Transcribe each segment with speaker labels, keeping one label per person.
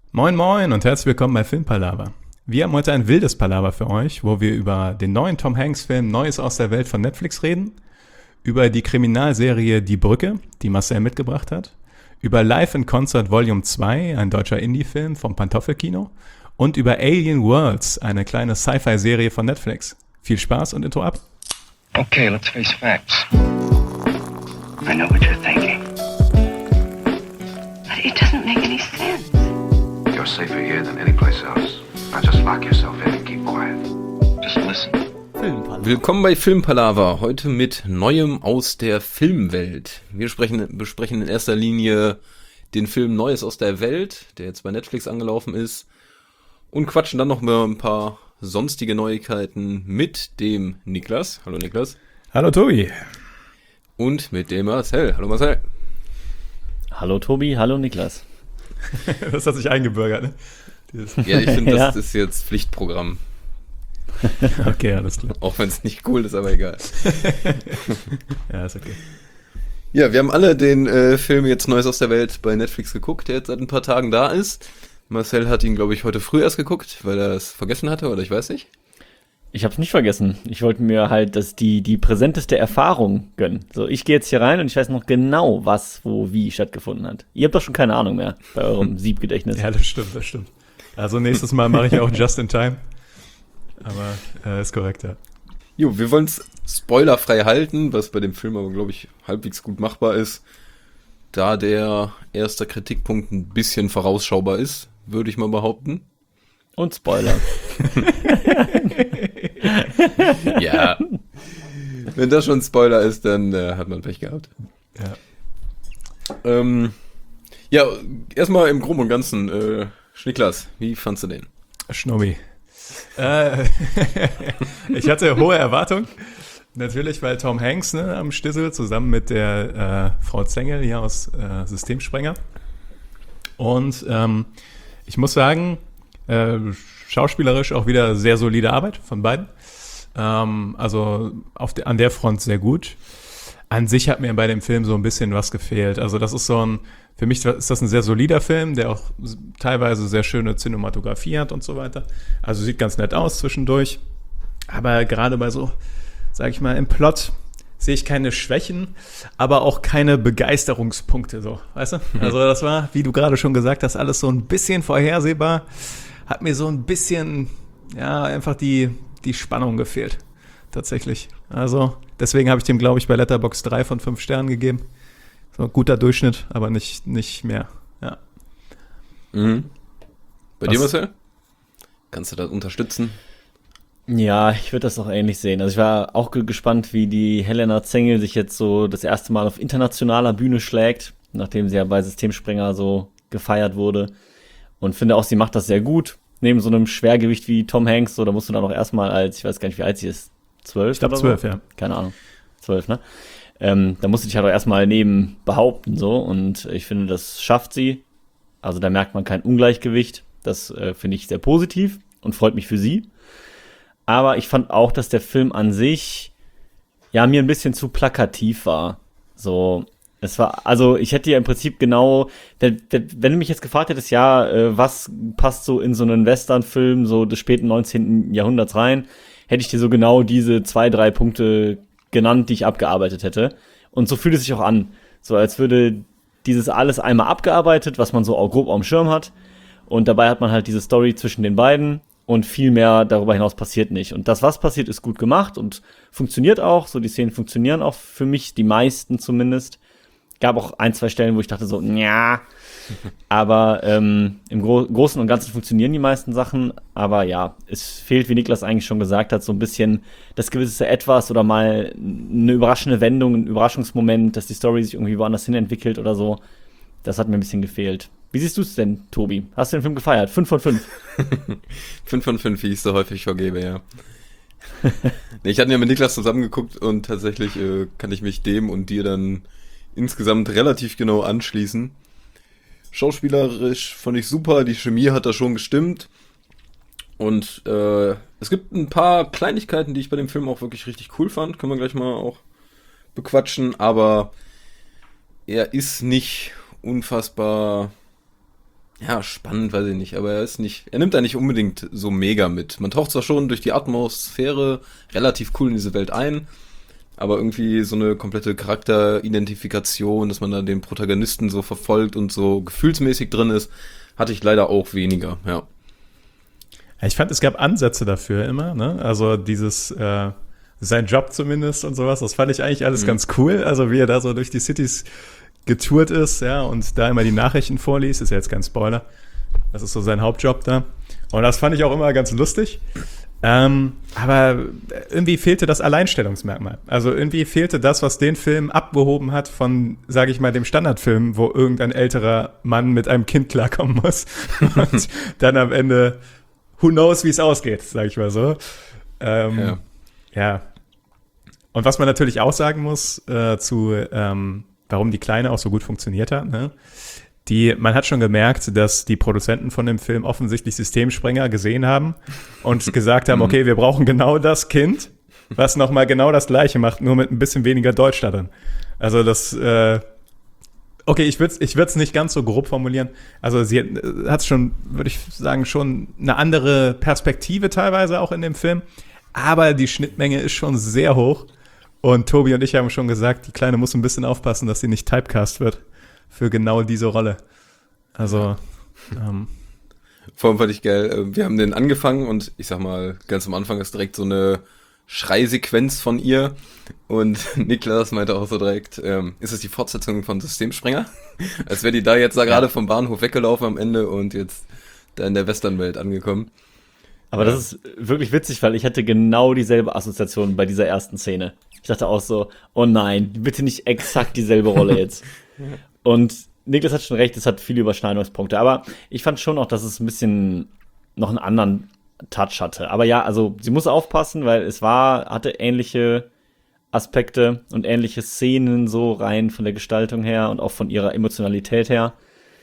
Speaker 1: Moin moin und herzlich willkommen bei Filmpalava. Wir haben heute ein wildes Palaver für euch, wo wir über den neuen Tom Hanks Film Neues aus der Welt von Netflix reden, über die Kriminalserie Die Brücke, die Marcel mitgebracht hat, über Live in Concert Volume 2, ein deutscher Indie-Film vom Pantoffelkino, und über Alien Worlds, eine kleine Sci-Fi-Serie von Netflix. Viel Spaß und Intro ab.
Speaker 2: Okay, let's face facts. I know what you're thinking.
Speaker 3: But it doesn't make any sense.
Speaker 4: You're safer here than any place else. Now just lock yourself in and keep quiet.
Speaker 2: Just listen.
Speaker 5: Willkommen bei Filmpalava, heute mit Neuem aus der Filmwelt. Wir besprechen in erster Linie den Film Neues aus der Welt, der jetzt bei Netflix angelaufen ist, und quatschen dann noch mal ein paar sonstige Neuigkeiten mit dem Niklas. Hallo Niklas.
Speaker 1: Hallo Tobi.
Speaker 5: Und mit dem Marcel. Hallo Marcel.
Speaker 6: Hallo Tobi, hallo Niklas.
Speaker 1: Das hat sich eingebürgert, ne?
Speaker 5: Ja, ich finde, das
Speaker 6: Ja.
Speaker 5: ist jetzt Pflichtprogramm.
Speaker 1: Okay, alles klar.
Speaker 5: Auch wenn es nicht cool ist, aber egal.
Speaker 1: Ja, ist okay.
Speaker 5: Ja, wir haben alle den Film jetzt Neues aus der Welt bei Netflix geguckt, der jetzt seit ein paar Tagen da ist. Marcel hat ihn, glaube ich, heute früh erst geguckt, weil er es vergessen hatte, oder ich weiß nicht.
Speaker 6: Ich hab's nicht vergessen. Ich wollte mir halt die präsenteste Erfahrung gönnen. So, ich gehe jetzt hier rein und ich weiß noch genau, was, wo, wie stattgefunden hat. Ihr habt doch schon keine Ahnung mehr bei eurem Siebgedächtnis.
Speaker 1: Ja, das stimmt. Also nächstes Mal mache ich auch Just in Time. Aber ist korrekt, ja.
Speaker 5: Jo, wir wollen es spoilerfrei halten, was bei dem Film aber, glaube ich, halbwegs gut machbar ist, da der erste Kritikpunkt ein bisschen vorausschaubar ist, würde ich mal behaupten.
Speaker 6: Und Spoiler.
Speaker 5: Ja. Wenn das schon ein Spoiler ist, dann hat man Pech gehabt.
Speaker 1: Ja.
Speaker 5: Ja, erstmal im Groben und Ganzen, Niklas, wie fandst du den?
Speaker 1: Schnobby. Ich hatte hohe Erwartungen. Natürlich, weil Tom Hanks am Stissel zusammen mit der Frau Zengel hier aus Systemsprenger. Und ich muss sagen, schauspielerisch auch wieder sehr solide Arbeit von beiden. Also an der Front sehr gut. An sich hat mir bei dem Film so ein bisschen was gefehlt. Also das ist für mich ist das ein sehr solider Film, der auch teilweise sehr schöne Cinematografie hat und so weiter. Also sieht ganz nett aus zwischendurch. Aber gerade bei so, sag ich mal, im Plot sehe ich keine Schwächen, aber auch keine Begeisterungspunkte, so, weißt du? Also das war, wie du gerade schon gesagt hast, alles so ein bisschen vorhersehbar. Hat mir so ein bisschen, ja, einfach die Spannung gefehlt, tatsächlich. Also deswegen habe ich dem, glaube ich, bei Letterboxd 3 von 5 Sternen gegeben. So ein guter Durchschnitt, aber nicht mehr, ja.
Speaker 5: Mhm. Bei dir,
Speaker 1: Was?
Speaker 5: Marcel? Kannst du das unterstützen?
Speaker 6: Ja, ich würde das auch ähnlich sehen. Also ich war auch gespannt, wie die Helena Zengel sich jetzt so das erste Mal auf internationaler Bühne schlägt, nachdem sie ja bei Systemsprenger so gefeiert wurde. Und finde auch, sie macht das sehr gut. Neben so einem Schwergewicht wie Tom Hanks, so, da musst du dann auch erstmal ich weiß gar nicht, wie alt sie ist, 12?
Speaker 1: Ich glaube
Speaker 6: oder
Speaker 1: 12,
Speaker 6: so?
Speaker 1: ja.
Speaker 6: Keine Ahnung, 12, ne? Da musst du dich halt auch erstmal neben behaupten, so. Und ich finde, das schafft sie. Also da merkt man kein Ungleichgewicht. Das finde ich sehr positiv und freut mich für sie. Aber ich fand auch, dass der Film an sich ja mir ein bisschen zu plakativ war. So, also ich hätte ja im Prinzip genau, wenn du mich jetzt gefragt hättest, ja, was passt so in so einen Western-Film so des späten 19. Jahrhunderts rein, hätte ich dir so genau diese 2-3 Punkte genannt, die ich abgearbeitet hätte. Und so fühlt es sich auch an. So als würde dieses alles einmal abgearbeitet, was man so auch grob auf dem Schirm hat. Und dabei hat man halt diese Story zwischen den beiden. Und viel mehr darüber hinaus passiert nicht. Und das, was passiert, ist gut gemacht und funktioniert auch. So, die Szenen funktionieren auch für mich, die meisten zumindest. Gab auch 1-2 Stellen, wo ich dachte so, ja. Aber im Großen und Ganzen funktionieren die meisten Sachen. Aber ja, es fehlt, wie Niklas eigentlich schon gesagt hat, so ein bisschen das gewisse Etwas oder mal eine überraschende Wendung, ein Überraschungsmoment, dass die Story sich irgendwie woanders hin entwickelt oder so. Das hat mir ein bisschen gefehlt. Wie siehst du es denn, Tobi? Hast du den Film gefeiert? 5 von 5?
Speaker 5: 5 von 5, wie ich es so häufig vergebe, ja. Nee, ich hatte ja mit Niklas zusammengeguckt und tatsächlich kann ich mich dem und dir dann insgesamt relativ genau anschließen. Schauspielerisch fand ich super, die Chemie hat da schon gestimmt. Und es gibt ein paar Kleinigkeiten, die ich bei dem Film auch wirklich richtig cool fand. Können wir gleich mal auch bequatschen. Aber er ist nicht unfassbar Ja, spannend, weiß ich nicht, aber er nimmt da nicht unbedingt so mega mit. Man taucht zwar schon durch die Atmosphäre relativ cool in diese Welt ein, aber irgendwie so eine komplette Charakteridentifikation, dass man da den Protagonisten so verfolgt und so gefühlsmäßig drin ist, hatte ich leider auch weniger, ja.
Speaker 1: Ja, ich fand, es gab Ansätze dafür immer, ne? Also dieses, sein Job zumindest und sowas, das fand ich eigentlich alles ganz cool. Also wie er da so durch die Cities getourt ist, ja, und da immer die Nachrichten vorliest, ist ja jetzt kein Spoiler. Das ist so sein Hauptjob da. Und das fand ich auch immer ganz lustig. Aber irgendwie fehlte das Alleinstellungsmerkmal. Also irgendwie fehlte das, was den Film abgehoben hat von, sage ich mal, dem Standardfilm, wo irgendein älterer Mann mit einem Kind klarkommen muss. Und dann am Ende, who knows, wie es ausgeht, sage ich mal so. Ja. Und was man natürlich auch sagen muss warum die Kleine auch so gut funktioniert hat, ne? Man hat schon gemerkt, dass die Produzenten von dem Film offensichtlich Systemsprenger gesehen haben und gesagt haben, okay, wir brauchen genau das Kind, was nochmal genau das Gleiche macht, nur mit ein bisschen weniger Deutsch da drin. Also das, okay, ich würde es nicht ganz so grob formulieren. Also sie hat schon, würde ich sagen, schon eine andere Perspektive teilweise auch in dem Film, aber die Schnittmenge ist schon sehr hoch. Und Tobi und ich haben schon gesagt, die Kleine muss ein bisschen aufpassen, dass sie nicht typecast wird für genau diese Rolle. Also,
Speaker 5: Vor allem fand ich geil, wir haben den angefangen und ich sag mal, ganz am Anfang ist direkt so eine Schreisequenz von ihr und Niklas meinte auch so direkt, ist es die Fortsetzung von Systemsprenger? Als wäre die da jetzt gerade vom Bahnhof weggelaufen am Ende und jetzt da in der Westernwelt angekommen.
Speaker 6: Aber das ist wirklich witzig, weil ich hatte genau dieselbe Assoziation bei dieser ersten Szene. Ich dachte auch so, oh nein, bitte nicht exakt dieselbe Rolle jetzt. Und Niklas hat schon recht, es hat viele Überschneidungspunkte. Aber ich fand schon auch, dass es ein bisschen noch einen anderen Touch hatte. Aber ja, also sie muss aufpassen, weil hatte ähnliche Aspekte und ähnliche Szenen so rein von der Gestaltung her und auch von ihrer Emotionalität her.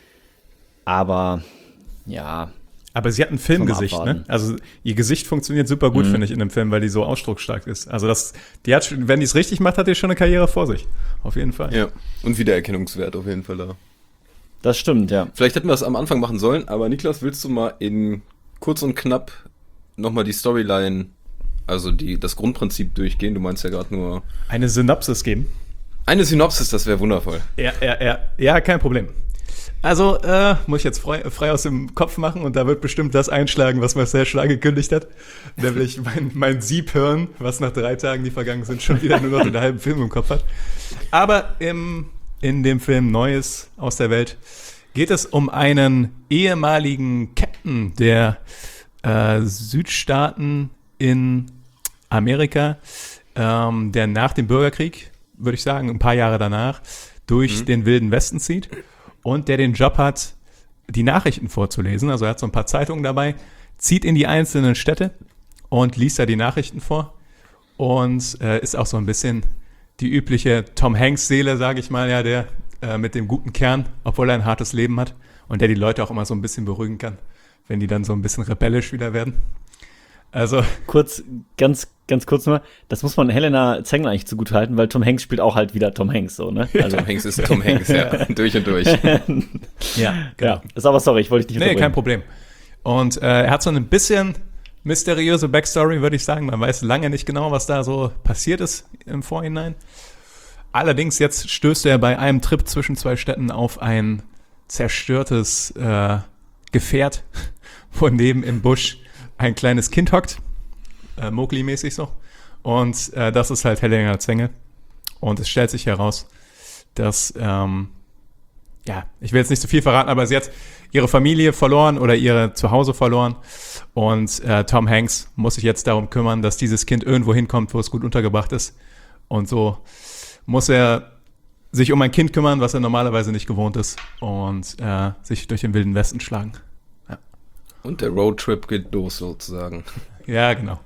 Speaker 6: Aber ja.
Speaker 1: Aber sie hat ein Filmgesicht, ne? Also ihr Gesicht funktioniert super gut, finde ich, in dem Film, weil die so ausdrucksstark ist. Also wenn die es richtig macht, hat die schon eine Karriere vor sich. Auf jeden Fall.
Speaker 5: Ja, und Wiedererkennungswert auf jeden Fall da.
Speaker 6: Das stimmt, ja.
Speaker 5: Vielleicht hätten wir es am Anfang machen sollen, aber Niklas, willst du mal in kurz und knapp nochmal die Storyline, also das Grundprinzip durchgehen? Du meinst ja gerade nur...
Speaker 1: Eine Synopsis geben.
Speaker 5: Eine Synopsis, das wäre wundervoll.
Speaker 1: Ja, kein Problem. Also, muss ich jetzt frei aus dem Kopf machen und da wird bestimmt das einschlagen, was Marcel schon angekündigt hat. Nämlich mein Siebhirn, was nach 3 Tagen, die vergangen sind, schon wieder nur noch den halben Film im Kopf hat. Aber in dem Film Neues aus der Welt geht es um einen ehemaligen Captain der Südstaaten in Amerika, der nach dem Bürgerkrieg, würde ich sagen, ein paar Jahre danach, durch den Wilden Westen zieht. Und der den Job hat, die Nachrichten vorzulesen. Also er hat so ein paar Zeitungen dabei, zieht in die einzelnen Städte und liest da die Nachrichten vor. Und ist auch so ein bisschen die übliche Tom Hanks-Seele, sage ich mal, ja, der mit dem guten Kern, obwohl er ein hartes Leben hat. Und der die Leute auch immer so ein bisschen beruhigen kann, wenn die dann so ein bisschen rebellisch wieder werden. Also
Speaker 6: ganz kurz nur, das muss man Helena Zengler eigentlich zugutehalten, weil Tom Hanks spielt auch halt wieder Tom Hanks, so, ne? Also
Speaker 5: Tom Hanks ist Tom Hanks, ja, durch und durch.
Speaker 1: Ja, genau.
Speaker 6: Ja, ist aber sorry, ich wollte dich nicht
Speaker 1: unterbrechen. Nee, kein Problem. Und er hat so ein bisschen mysteriöse Backstory, würde ich sagen. Man weiß lange nicht genau, was da so passiert ist im Vorhinein. Allerdings jetzt stößt er bei einem Trip zwischen 2 Städten auf ein zerstörtes Gefährt, wo neben im Busch ein kleines Kind hockt, Mowgli-mäßig so. Und das ist halt Helena Zengel. Und es stellt sich heraus, dass, ich will jetzt nicht zu viel verraten, aber sie hat ihre Familie verloren oder ihr Zuhause verloren. Und Tom Hanks muss sich jetzt darum kümmern, dass dieses Kind irgendwo hinkommt, wo es gut untergebracht ist. Und so muss er sich um ein Kind kümmern, was er normalerweise nicht gewohnt ist. Und sich durch den Wilden Westen schlagen. Ja.
Speaker 5: Und der Roadtrip geht los sozusagen.
Speaker 1: Ja, genau.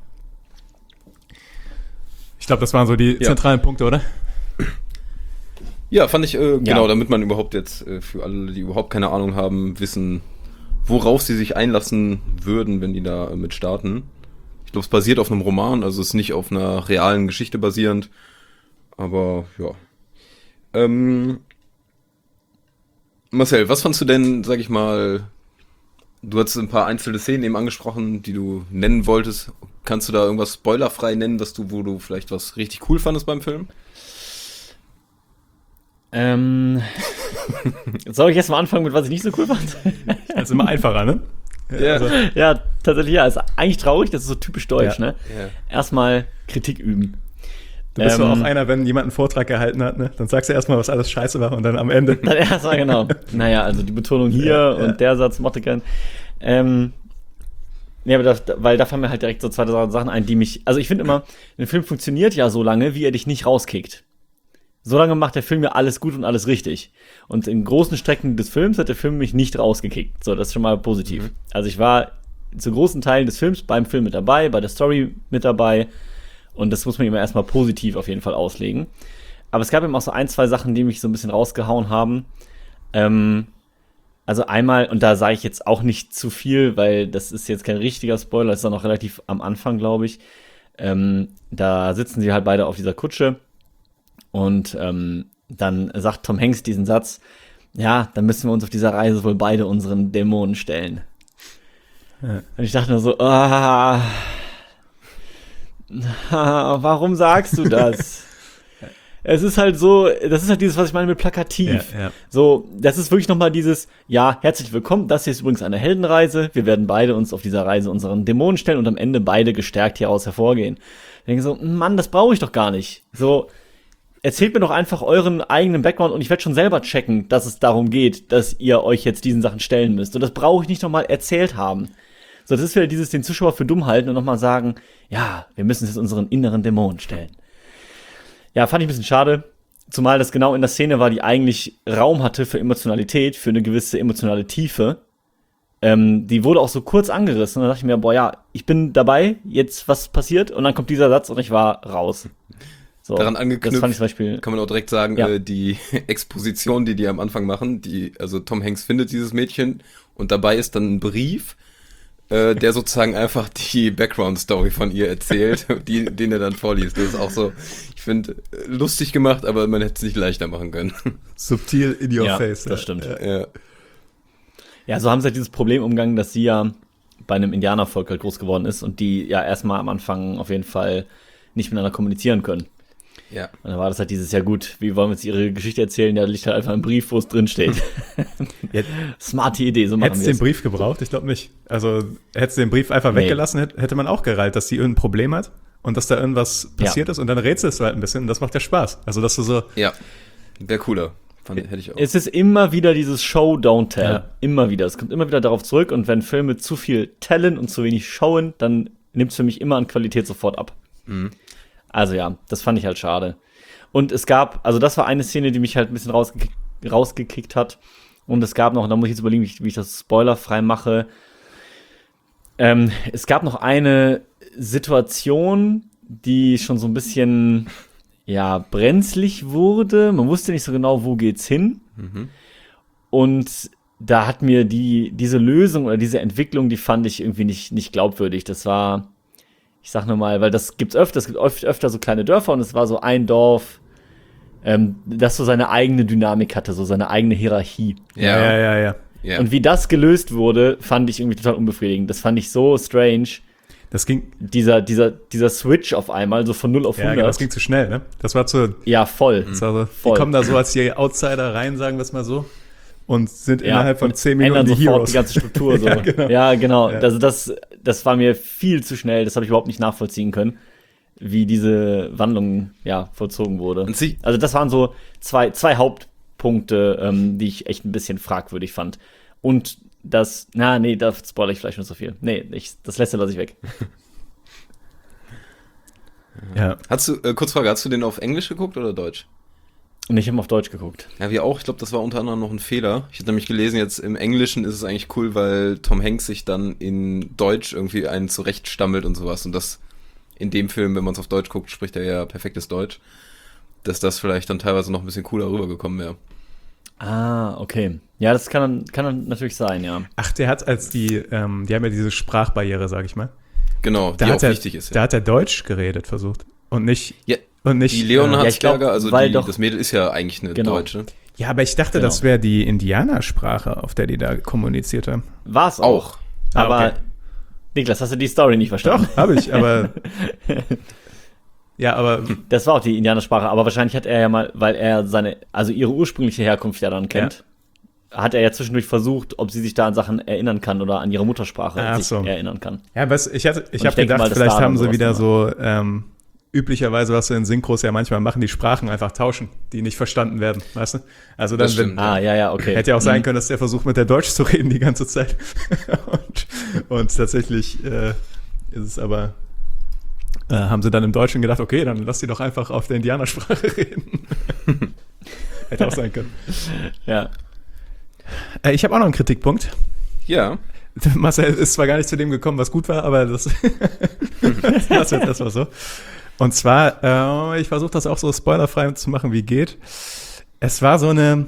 Speaker 1: Ich glaube, das waren so die zentralen Punkte, oder?
Speaker 5: Ja, fand ich, genau, damit man überhaupt jetzt für alle, die überhaupt keine Ahnung haben, wissen, worauf sie sich einlassen würden, wenn die da mit starten. Ich glaube, es basiert auf einem Roman, also es ist nicht auf einer realen Geschichte basierend. Aber, ja. Marcel, was fandst du denn, sag ich mal, Du hast ein paar einzelne Szenen eben angesprochen, die du nennen wolltest. Kannst du da irgendwas spoilerfrei nennen, wo du vielleicht was richtig cool fandest beim Film?
Speaker 6: Soll ich erst mal anfangen mit was ich nicht so cool fand?
Speaker 1: Das ist immer einfacher, ne?
Speaker 5: Ja.
Speaker 1: Also,
Speaker 6: Ja, tatsächlich, ja. Ist eigentlich traurig, das ist so typisch deutsch,
Speaker 1: Ja.
Speaker 6: ne?
Speaker 5: Ja.
Speaker 6: Erstmal Kritik üben.
Speaker 1: du bist doch auch einer, wenn jemand einen Vortrag gehalten hat, ne? Dann sagst du erstmal, was alles scheiße war und dann am Ende.
Speaker 6: Dann erstmal, genau. Naja, also die Betonung hier
Speaker 1: Ja.
Speaker 6: und der Satz mochte keinen. Ja, aber weil da fallen mir halt direkt so zwei Sachen ein, die mich. Also ich finde immer, ein Film funktioniert ja so lange, wie er dich nicht rauskickt. So lange macht der Film ja alles gut und alles richtig. Und in großen Strecken des Films hat der Film mich nicht rausgekickt. So, das ist schon mal positiv. Also ich war zu großen Teilen des Films beim Film mit dabei, bei der Story mit dabei. Und das muss man immer erstmal positiv auf jeden Fall auslegen. Aber es gab eben auch so ein, zwei Sachen, die mich so ein bisschen rausgehauen haben. Also einmal, und da sage ich jetzt auch nicht zu viel, weil das ist jetzt kein richtiger Spoiler, das ist auch noch relativ am Anfang, glaube ich. Da sitzen sie halt beide auf dieser Kutsche und dann sagt Tom Hanks diesen Satz, ja, dann müssen wir uns auf dieser Reise wohl beide unseren Dämonen stellen.
Speaker 1: Ja.
Speaker 6: Und ich dachte nur so, warum sagst du das? Es ist halt so, das ist halt dieses, was ich meine mit plakativ.
Speaker 1: Ja.
Speaker 6: So, das ist wirklich nochmal dieses, ja, herzlich willkommen, das hier ist übrigens eine Heldenreise, wir werden beide uns auf dieser Reise unseren Dämonen stellen und am Ende beide gestärkt hieraus hervorgehen. Ich denke so, Mann, das brauche ich doch gar nicht. So, erzählt mir doch einfach euren eigenen Background und ich werde schon selber checken, dass es darum geht, dass ihr euch jetzt diesen Sachen stellen müsst. Und das brauche ich nicht nochmal erzählt haben. So, das ist wieder dieses, den Zuschauer für dumm halten und nochmal sagen, ja, wir müssen jetzt unseren inneren Dämonen stellen. Ja, fand ich ein bisschen schade, zumal das genau in der Szene war, die eigentlich Raum hatte für Emotionalität, für eine gewisse emotionale Tiefe. Die wurde auch so kurz angerissen und dann dachte ich mir, boah, ja, ich bin dabei, jetzt was passiert und dann kommt dieser Satz und ich war raus. So,
Speaker 5: Daran
Speaker 6: das
Speaker 5: angeknüpft
Speaker 6: fand ich zum Beispiel,
Speaker 5: kann man auch direkt sagen,
Speaker 6: Ja.
Speaker 5: die Exposition, die am Anfang machen, also Tom Hanks findet dieses Mädchen und dabei ist dann ein Brief, der sozusagen einfach die Background-Story von ihr erzählt, den er dann vorliest. Das ist auch so, ich finde, lustig gemacht, aber man hätte es nicht leichter machen können.
Speaker 1: Subtil in your
Speaker 6: ja,
Speaker 1: face.
Speaker 6: das stimmt.
Speaker 5: Ja.
Speaker 6: Ja, so haben sie halt dieses Problem umgangen, dass sie ja bei einem Indianervolk halt groß geworden ist und die ja erstmal am Anfang auf jeden Fall nicht miteinander kommunizieren können.
Speaker 5: Ja.
Speaker 6: Und dann war das halt dieses, ja gut, wie wollen wir jetzt ihre Geschichte erzählen? Ja, da liegt halt einfach ein Brief, wo es drin steht.
Speaker 1: Ja.
Speaker 6: Smarte Idee, so machen
Speaker 1: Hättest
Speaker 6: wir
Speaker 1: du den
Speaker 6: es.
Speaker 1: Brief gebraucht? Ich glaube nicht. Also hättest du den Brief einfach
Speaker 6: Nee.
Speaker 1: weggelassen, hätte man auch gereilt, dass sie irgendein Problem hat und dass da irgendwas passiert ist und dann rätselst du halt ein bisschen und das macht ja Spaß. Also dass du so,
Speaker 5: Ja. Wäre cooler. Hätte ich auch.
Speaker 6: Es ist immer wieder dieses Show, don't tell.
Speaker 1: Ja.
Speaker 6: Immer wieder. Es kommt immer wieder darauf zurück und wenn Filme zu viel tellen und zu wenig showen, dann nimmt es für mich immer an Qualität sofort ab. Also ja, das fand ich halt schade. Und es gab, also das war eine Szene, die mich halt ein bisschen rausgekickt hat. Und es gab noch, da muss ich jetzt überlegen, wie ich das spoilerfrei mache. Es gab noch eine Situation, die schon so ein bisschen, ja, brenzlig wurde. Man wusste nicht so genau, wo geht's hin. Und da hat mir diese Lösung oder diese Entwicklung, die fand ich irgendwie nicht glaubwürdig. Das war, ich sag nur mal, weil das gibt's öfter, es gibt öfter so kleine Dörfer und es war so ein Dorf, das so seine eigene Dynamik hatte, so seine eigene Hierarchie.
Speaker 1: ja.
Speaker 5: Ja.
Speaker 6: Und wie das gelöst wurde, fand ich irgendwie total unbefriedigend. Das fand ich so strange.
Speaker 1: Das ging,
Speaker 6: Dieser Switch auf einmal, so von 0 auf 100.
Speaker 1: genau, das ging zu schnell, ne? Das war zu,
Speaker 6: Ja, voll.
Speaker 1: das war so, die
Speaker 6: Voll.
Speaker 1: kommen da so als die Outsider rein, sagen wir es mal so, und sind innerhalb von
Speaker 6: und
Speaker 1: 10 Minuten
Speaker 6: ändern
Speaker 1: die
Speaker 6: sofort
Speaker 1: Heroes.
Speaker 6: die ganze Struktur. So.
Speaker 1: Ja, genau.
Speaker 6: Ja.
Speaker 1: Ja.
Speaker 6: Also das war mir viel zu schnell. Das habe ich überhaupt nicht nachvollziehen können, wie diese Wandlung vollzogen wurde.
Speaker 5: Und sie-
Speaker 6: Also das waren so zwei Hauptpunkte, die ich echt ein bisschen fragwürdig fand. Und da spoilere ich vielleicht nur so viel. Nee, das letzte lasse ich weg.
Speaker 1: Ja.
Speaker 5: Hast du, Kurzfrage, hast du den auf Englisch geguckt oder Deutsch?
Speaker 6: Und ich habe auf Deutsch geguckt.
Speaker 5: Ja, wir auch. Ich glaube, das war unter anderem noch ein Fehler. Ich hatte nämlich gelesen, jetzt im Englischen ist es eigentlich cool, weil Tom Hanks sich dann in Deutsch irgendwie einen zurechtstammelt und sowas. Und das in dem Film, wenn man es auf Deutsch guckt, spricht er ja perfektes Deutsch. Dass das vielleicht dann teilweise noch ein bisschen cooler rübergekommen wäre.
Speaker 6: Ah, okay. Ja, das kann dann natürlich sein, ja.
Speaker 1: Ach, der hat die haben ja diese Sprachbarriere, sag ich mal.
Speaker 5: Genau,
Speaker 1: Da
Speaker 5: die
Speaker 1: hat
Speaker 5: auch wichtig ist.
Speaker 1: Da hat er Deutsch geredet versucht und nicht
Speaker 5: Ja,
Speaker 1: und nicht
Speaker 5: die Leonhardsberger,
Speaker 6: Ja, ich glaub,
Speaker 5: also
Speaker 6: weil
Speaker 5: das
Speaker 6: doch-
Speaker 5: Mädel ist ja eigentlich eine
Speaker 6: Genau.
Speaker 5: Deutsche.
Speaker 1: Ja, aber ich dachte,
Speaker 6: Genau.
Speaker 1: das wäre die Indianersprache, auf der die da kommuniziert haben.
Speaker 6: War es auch.
Speaker 1: Ah,
Speaker 6: Aber,
Speaker 1: okay.
Speaker 6: Niklas, hast du die Story nicht verstanden?
Speaker 1: Doch, habe ich, aber... Ja, aber...
Speaker 6: Das war auch die Indianersprache, aber wahrscheinlich hat er ja mal, weil er ihre ursprüngliche Herkunft ja dann kennt, hat er ja zwischendurch versucht, ob sie sich da an Sachen erinnern kann oder an ihre Muttersprache
Speaker 1: Ach
Speaker 6: sich
Speaker 1: so.
Speaker 6: erinnern kann.
Speaker 1: Ja, ich habe
Speaker 6: denke
Speaker 1: gedacht,
Speaker 6: mal, dass
Speaker 1: vielleicht
Speaker 6: da
Speaker 1: haben
Speaker 6: dann
Speaker 1: sie wieder
Speaker 6: sowas
Speaker 1: so üblicherweise, was sie in Synchros ja manchmal machen, die Sprachen einfach tauschen, die nicht verstanden werden, weißt du? Also dann,
Speaker 5: Das stimmt.
Speaker 6: Okay.
Speaker 1: hätte ja auch sein können, dass der versucht, mit der Deutsch zu reden die ganze Zeit. und tatsächlich ist es aber, haben sie dann im Deutschen gedacht, okay, dann lass die doch einfach auf der Indianersprache reden. Hätte auch sein können.
Speaker 6: Ja.
Speaker 1: Ich habe auch noch einen Kritikpunkt.
Speaker 5: Ja.
Speaker 1: Marcel ist zwar gar nicht zu dem gekommen, was gut war, aber das das wird erstmal so. Und zwar, ich versuche das auch so spoilerfrei zu machen, wie geht. Es war so eine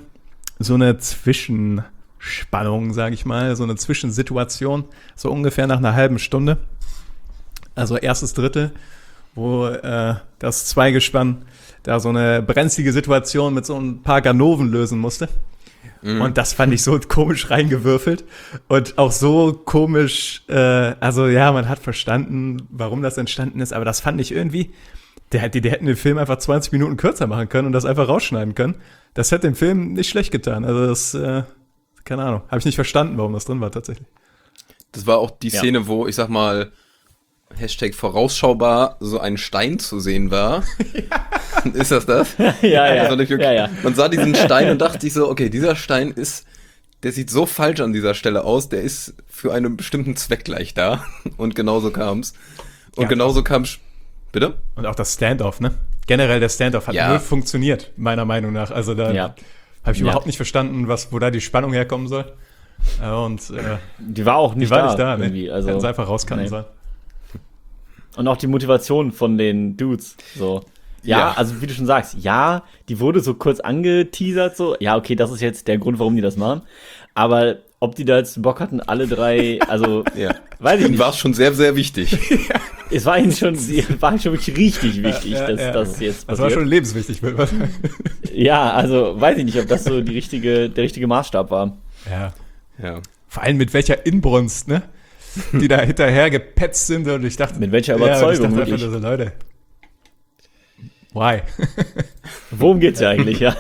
Speaker 1: Zwischenspannung, sage ich mal, so eine Zwischensituation, so ungefähr nach einer halben Stunde. Also erstes Drittel, wo das Zweigespann da so eine brenzlige Situation mit so ein paar Ganoven lösen musste. Und das fand ich so komisch reingewürfelt und auch so komisch, also ja, man hat verstanden, warum das entstanden ist, aber das fand ich irgendwie, die hätten den Film einfach 20 Minuten kürzer machen können und das einfach rausschneiden können. Das hätte dem Film nicht schlecht getan. Also das, keine Ahnung, habe ich nicht verstanden, warum das drin war tatsächlich.
Speaker 5: Das war auch die Szene, wo, ich sag mal, Hashtag vorausschaubar, so ein Stein zu sehen war. Ist das?
Speaker 6: Ja.
Speaker 5: Man sah diesen Stein und dachte sich so, okay, dieser Stein der sieht so falsch an dieser Stelle aus, der ist für einen bestimmten Zweck gleich da. Und genauso kam's. Und genauso kam's. Bitte?
Speaker 1: Und auch das Standoff, ne? Generell der Standoff hat null funktioniert, meiner Meinung nach. Also da habe ich überhaupt nicht verstanden, wo da die Spannung herkommen soll. Und
Speaker 6: die war auch nicht da.
Speaker 1: Ne?
Speaker 6: Also,
Speaker 1: hätten sie einfach rauskommen sollen.
Speaker 6: Und auch die Motivation von den Dudes, so. Ja, also wie du schon sagst, die wurde so kurz angeteasert, so, ja, okay, das ist jetzt der Grund, warum die das machen. Aber ob die da jetzt Bock hatten, alle drei, also, weiß ich nicht.
Speaker 5: War es schon sehr, sehr wichtig.
Speaker 6: Es war ihnen schon wirklich richtig wichtig, dass das jetzt passiert.
Speaker 1: Das war schon lebenswichtig, würde man sagen.
Speaker 6: Ja, also, weiß ich nicht, ob das so der richtige Maßstab war.
Speaker 5: Ja.
Speaker 1: Vor allem mit welcher Inbrunst, ne? Die da hinterher gepetzt sind und ich dachte...
Speaker 6: Mit welcher Überzeugung,
Speaker 1: ich dachte
Speaker 6: wirklich.
Speaker 1: einfach so, Leute, why?
Speaker 6: Worum geht's ja eigentlich, ja?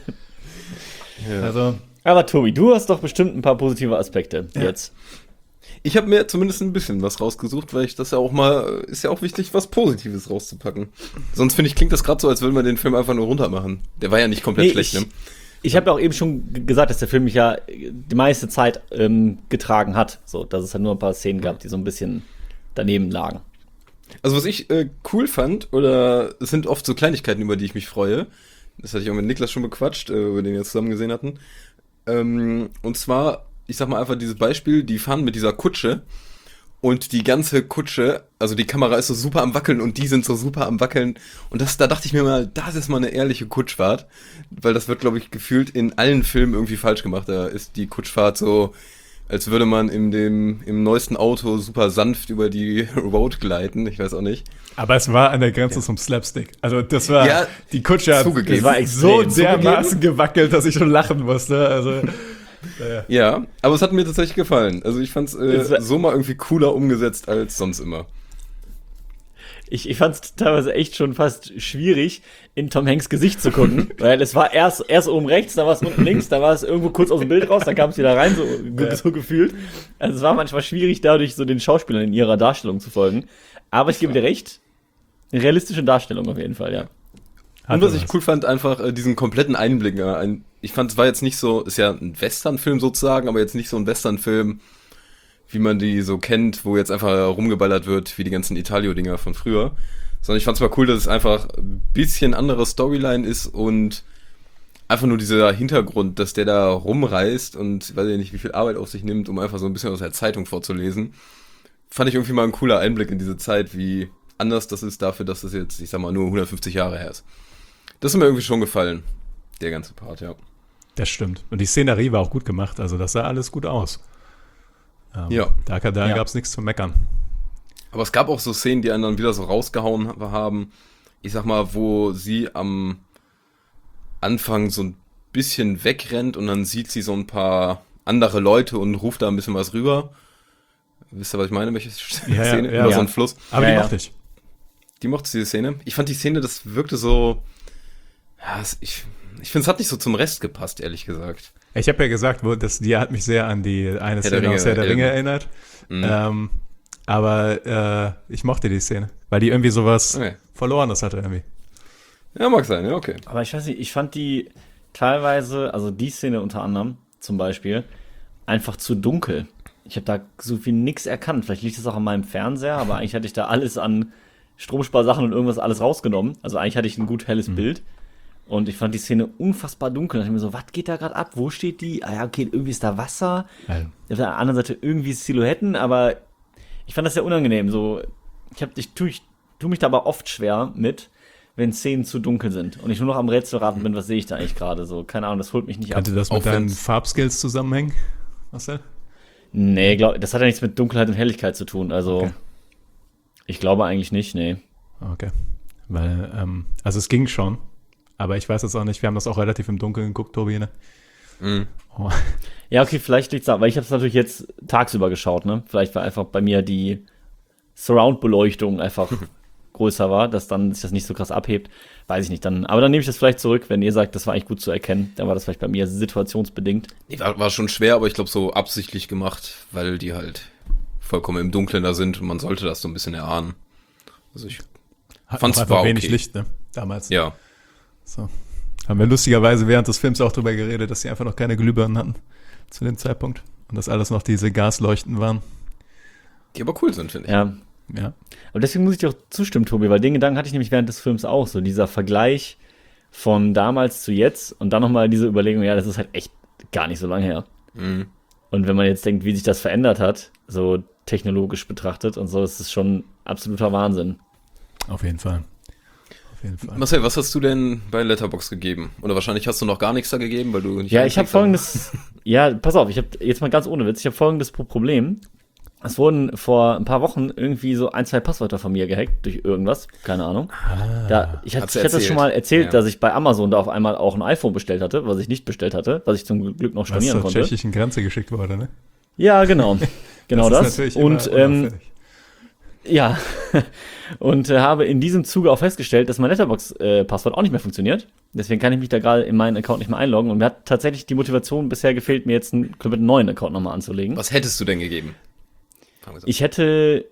Speaker 1: Also...
Speaker 6: Aber Tobi, du hast doch bestimmt ein paar positive Aspekte jetzt.
Speaker 5: Ich habe mir zumindest ein bisschen was rausgesucht, weil ich das ja auch mal, ist ja auch wichtig, was Positives rauszupacken. Sonst finde ich, klingt das gerade so, als würde man den Film einfach nur runter machen. Der war ja nicht komplett schlecht, ne?
Speaker 6: Ich habe ja auch eben schon gesagt, dass der Film mich ja die meiste Zeit getragen hat. So, dass es halt nur ein paar Szenen gab, die so ein bisschen daneben lagen.
Speaker 5: Also was ich cool fand, oder es sind oft so Kleinigkeiten, über die ich mich freue. Das hatte ich auch mit Niklas schon bequatscht, über den wir zusammen gesehen hatten. Und zwar, ich sag mal einfach dieses Beispiel, die fahren mit dieser Kutsche und die ganze Kutsche, also die Kamera ist so super am Wackeln und die sind so super am Wackeln und da dachte ich mir mal, das ist mal eine ehrliche Kutschfahrt, weil das wird, glaube ich, gefühlt in allen Filmen irgendwie falsch gemacht. Da ist die Kutschfahrt so, als würde man im neuesten Auto super sanft über die Road gleiten, ich weiß auch nicht.
Speaker 1: Aber es war an der Grenze zum Slapstick. Also das war, die Kutsche hat
Speaker 5: zugegeben.
Speaker 6: war
Speaker 1: so dermaßen gewackelt, dass ich schon lachen musste. Also
Speaker 5: ja, aber es hat mir tatsächlich gefallen. Also ich fand's so mal irgendwie cooler umgesetzt als sonst immer.
Speaker 6: Ich fand es teilweise echt schon fast schwierig, in Tom Hanks Gesicht zu gucken, weil es war erst oben rechts, dann war es unten links, dann war es irgendwo kurz aus dem Bild raus, dann kam es wieder rein, so gefühlt. Also es war manchmal schwierig, dadurch so den Schauspielern in ihrer Darstellung zu folgen. Aber ich gebe dir recht, eine realistische Darstellung auf jeden Fall, ja.
Speaker 5: Und was ich cool fand, einfach diesen kompletten Einblick. Ich fand, es war jetzt nicht so, ist ja ein Westernfilm sozusagen, aber jetzt nicht so ein Westernfilm, wie man die so kennt, wo jetzt einfach rumgeballert wird, wie die ganzen Italio-Dinger von früher. Sondern ich fand es mal cool, dass es einfach ein bisschen andere Storyline ist und einfach nur dieser Hintergrund, dass der da rumreist und ich weiß ja nicht, wie viel Arbeit auf sich nimmt, um einfach so ein bisschen aus der Zeitung vorzulesen. Fand ich irgendwie mal ein cooler Einblick in diese Zeit, wie anders das ist dafür, dass das jetzt, ich sag mal, nur 150 Jahre her ist. Das hat mir irgendwie schon gefallen, der ganze Part, ja.
Speaker 1: Das stimmt. Und die Szenerie war auch gut gemacht, also das sah alles gut aus.
Speaker 5: Ja.
Speaker 1: Da gab es nichts zu meckern.
Speaker 5: Aber es gab auch so Szenen, die einen dann wieder so rausgehauen haben. Ich sag mal, wo sie am Anfang so ein bisschen wegrennt und dann sieht sie so ein paar andere Leute und ruft da ein bisschen was rüber. Wisst ihr, was ich meine? Welche Szene?
Speaker 1: ja.
Speaker 5: Über so einen Fluss.
Speaker 1: Aber die
Speaker 6: Ja,
Speaker 1: mochte ich.
Speaker 5: Die mochte diese Szene. Ich fand die Szene, das wirkte so... Ja, ich finde, es hat nicht so zum Rest gepasst, ehrlich gesagt.
Speaker 1: Ich habe ja gesagt, die hat mich sehr an die eine Szene aus Herr der Ringe erinnert. Aber ich mochte die Szene, weil die irgendwie sowas Verlorenes hatte irgendwie.
Speaker 5: Ja, mag sein, ja, okay.
Speaker 6: Aber ich weiß nicht, ich fand die teilweise, also die Szene unter anderem zum Beispiel, einfach zu dunkel. Ich habe da so viel nix erkannt. Vielleicht liegt es auch an meinem Fernseher, aber eigentlich hatte ich da alles an Stromsparsachen und irgendwas alles rausgenommen. Also eigentlich hatte ich ein gut helles Bild. Und ich fand die Szene unfassbar dunkel. Da dachte ich mir so, was geht da gerade ab? Wo steht die? Ah ja, okay, irgendwie ist da Wasser.
Speaker 1: Ja.
Speaker 6: Auf der anderen Seite irgendwie Silhouetten, aber ich fand das sehr unangenehm. So, ich tu mich da aber oft schwer mit, wenn Szenen zu dunkel sind. Und ich nur noch am Rätselraten bin, was sehe ich da eigentlich gerade? So, keine Ahnung, das holt mich nicht ab.
Speaker 1: Könnte das mit deinen Farbskills zusammenhängen, Marcel?
Speaker 6: Nee, das hat ja nichts mit Dunkelheit und Helligkeit zu tun. Also,
Speaker 1: Okay.
Speaker 6: Ich glaube eigentlich nicht, nee.
Speaker 1: Okay. Weil, also es ging schon, aber ich weiß jetzt auch nicht, wir haben das auch relativ im Dunkeln geguckt, Tobi, ne? Oh.
Speaker 6: Ja, okay, vielleicht liegt's da, weil ich habe es natürlich jetzt tagsüber geschaut, ne? Vielleicht war einfach bei mir die Surround-Beleuchtung einfach größer war, dass dann sich das nicht so krass abhebt. Weiß ich nicht. Aber dann nehme ich das vielleicht zurück, wenn ihr sagt, das war eigentlich gut zu erkennen. Dann war das vielleicht bei mir situationsbedingt.
Speaker 5: Nee, war schon schwer, aber ich glaube so absichtlich gemacht, weil die halt vollkommen im Dunkeln da sind und man sollte das so ein bisschen erahnen. Also ich fand's
Speaker 1: einfach
Speaker 5: war
Speaker 1: wenig
Speaker 5: okay.
Speaker 1: Licht, ne? Damals.
Speaker 5: Ja.
Speaker 1: So. Haben wir lustigerweise während des Films auch drüber geredet, dass sie einfach noch keine Glühbirnen hatten zu dem Zeitpunkt. Und dass alles noch diese Gasleuchten waren.
Speaker 5: Die aber cool sind, finde ich.
Speaker 6: Ja.
Speaker 1: Ja.
Speaker 6: Aber deswegen muss ich dir auch zustimmen, Tobi, weil den Gedanken hatte ich nämlich während des Films auch. So dieser Vergleich von damals zu jetzt und dann nochmal diese Überlegung, ja, das ist halt echt gar nicht so lange her.
Speaker 5: Mhm.
Speaker 6: Und wenn man jetzt denkt, wie sich das verändert hat, so technologisch betrachtet und so, ist es schon absoluter Wahnsinn.
Speaker 1: Auf jeden Fall. Auf jeden Fall.
Speaker 5: Marcel, was hast du denn bei Letterboxd gegeben? Oder wahrscheinlich hast du noch gar nichts da gegeben, weil du nicht...
Speaker 6: Ja, ich habe folgendes, ja, pass auf, ich habe jetzt mal ganz ohne Witz, ich habe folgendes Problem. Es wurden vor ein paar Wochen irgendwie so 1, 2 Passwörter von mir gehackt durch irgendwas, keine Ahnung. Ich hatte das schon mal erzählt, dass ich bei Amazon da auf einmal auch ein iPhone bestellt hatte, was ich nicht bestellt hatte, was ich zum Glück noch
Speaker 1: Was
Speaker 6: stornieren
Speaker 1: zur
Speaker 6: konnte.
Speaker 1: tschechischen Grenze geschickt wurde, ne?
Speaker 6: Ja, genau. Genau
Speaker 1: das.
Speaker 6: das.
Speaker 1: Ist natürlich
Speaker 6: Und
Speaker 1: immer unauffällig.
Speaker 6: ja, und habe in diesem Zuge auch festgestellt, dass mein Letterboxd-Passwort auch nicht mehr funktioniert. Deswegen kann ich mich da gerade in meinen Account nicht mehr einloggen. Und mir hat tatsächlich die Motivation bisher gefehlt, mir jetzt einen komplett neuen Account nochmal anzulegen.
Speaker 5: Was hättest du denn gegeben? Fangen wir so an.
Speaker 6: Ich hätte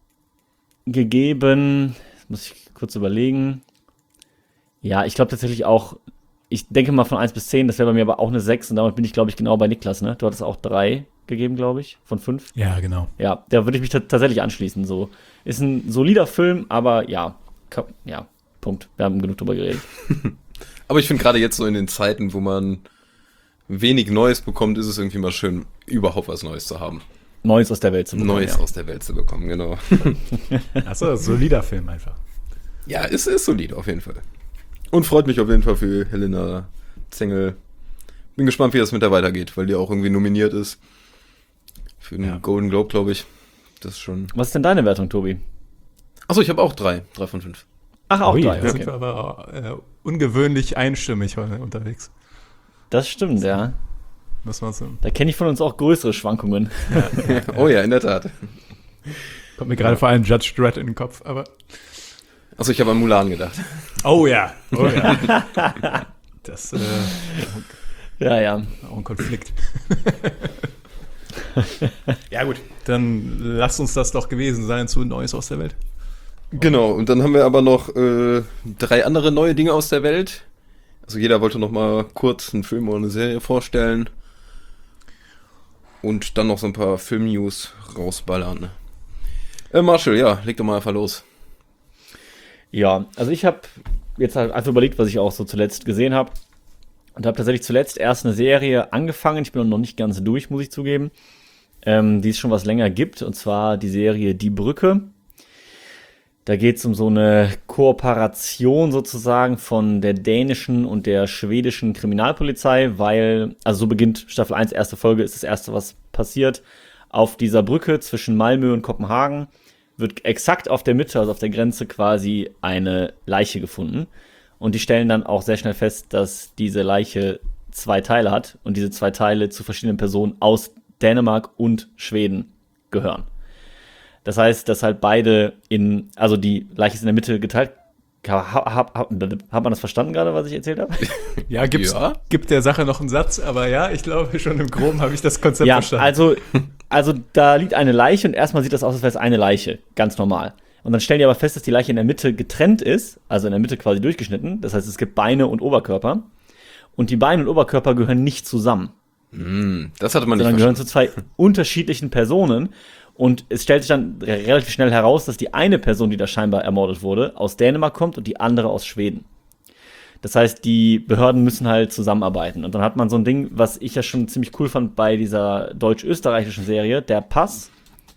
Speaker 6: gegeben, muss ich kurz überlegen. Ja, ich glaube tatsächlich auch, ich denke mal von 1 bis 10, das wäre bei mir aber auch eine 6 und damit bin ich, glaube ich, genau bei Niklas, ne? Du hattest auch 3 gegeben, glaube ich, von 5.
Speaker 1: Ja, genau.
Speaker 6: Ja, da würde ich mich tatsächlich anschließen. So. Ist ein solider Film, aber ja, ja, Punkt. Wir haben genug drüber geredet.
Speaker 5: Aber ich finde gerade jetzt so in den Zeiten, wo man wenig Neues bekommt, ist es irgendwie mal schön, überhaupt was Neues zu haben.
Speaker 6: Neues aus der Welt zu bekommen.
Speaker 5: Neues
Speaker 6: ja.
Speaker 5: aus der Welt zu bekommen, genau.
Speaker 1: Achso, solider Film einfach.
Speaker 5: Ja, ist solid auf jeden Fall. Und freut mich auf jeden Fall für Helena Zengel. Bin gespannt, wie das mit der weitergeht, weil die auch irgendwie nominiert ist. Für den Golden Globe, glaube ich. Das ist schon...
Speaker 6: Was ist denn deine Wertung, Tobi?
Speaker 5: Achso, ich habe auch 3 von 5.
Speaker 6: Ach, auch
Speaker 1: Ui,
Speaker 6: 3,
Speaker 1: da sind
Speaker 6: okay.
Speaker 1: wir aber ungewöhnlich einstimmig heute unterwegs.
Speaker 6: Das stimmt, ja.
Speaker 1: Muss man so.
Speaker 6: Da kenne ich von uns auch größere Schwankungen.
Speaker 5: Oh ja, in der Tat.
Speaker 1: Kommt mir gerade vor allem Judge Dredd in den Kopf, aber.
Speaker 5: Achso, ich habe an Mulan gedacht.
Speaker 1: Oh ja. Oh ja. Das
Speaker 6: Ja.
Speaker 1: auch ein Konflikt. Ja, gut. Dann lasst uns das doch gewesen sein zu Neues aus der Welt.
Speaker 5: Genau, und dann haben wir aber noch 3 andere neue Dinge aus der Welt. Also jeder wollte noch mal kurz einen Film oder eine Serie vorstellen. Und dann noch so ein paar Film-News rausballern. Marshall, ja, leg doch mal einfach los.
Speaker 6: Ja, also ich habe jetzt halt einfach überlegt, was ich auch so zuletzt gesehen habe. Und habe tatsächlich zuletzt erst eine Serie angefangen. Ich bin noch nicht ganz durch, muss ich zugeben. Die es schon was länger gibt. Und zwar die Serie Die Brücke. Da geht es um so eine Kooperation sozusagen von der dänischen und der schwedischen Kriminalpolizei, weil, also so beginnt Staffel 1, erste Folge, ist das erste, was passiert. Auf dieser Brücke zwischen Malmö und Kopenhagen wird exakt auf der Mitte, also auf der Grenze quasi eine Leiche gefunden. Und die stellen dann auch sehr schnell fest, dass diese Leiche 2 Teile hat und diese 2 Teile zu verschiedenen Personen aus Dänemark und Schweden gehören. Das heißt, dass halt beide also die Leiche ist in der Mitte geteilt. Hat man das verstanden gerade, was ich erzählt habe?
Speaker 1: Ja, gibt der Sache noch einen Satz, aber ja, ich glaube schon im Groben habe ich das Konzept verstanden.
Speaker 6: Also da liegt eine Leiche und erstmal sieht das aus, als wäre es eine Leiche, ganz normal. Und dann stellen die aber fest, dass die Leiche in der Mitte getrennt ist, also in der Mitte quasi durchgeschnitten. Das heißt, es gibt Beine und Oberkörper. Und die Beine und Oberkörper gehören nicht zusammen.
Speaker 5: Das hatte man nicht
Speaker 6: verstanden. Sondern gehören zu 2 unterschiedlichen Personen. Und es stellt sich dann relativ schnell heraus, dass die eine Person, die da scheinbar ermordet wurde, aus Dänemark kommt und die andere aus Schweden. Das heißt, die Behörden müssen halt zusammenarbeiten. Und dann hat man so ein Ding, was ich ja schon ziemlich cool fand bei dieser deutsch-österreichischen Serie, Der Pass,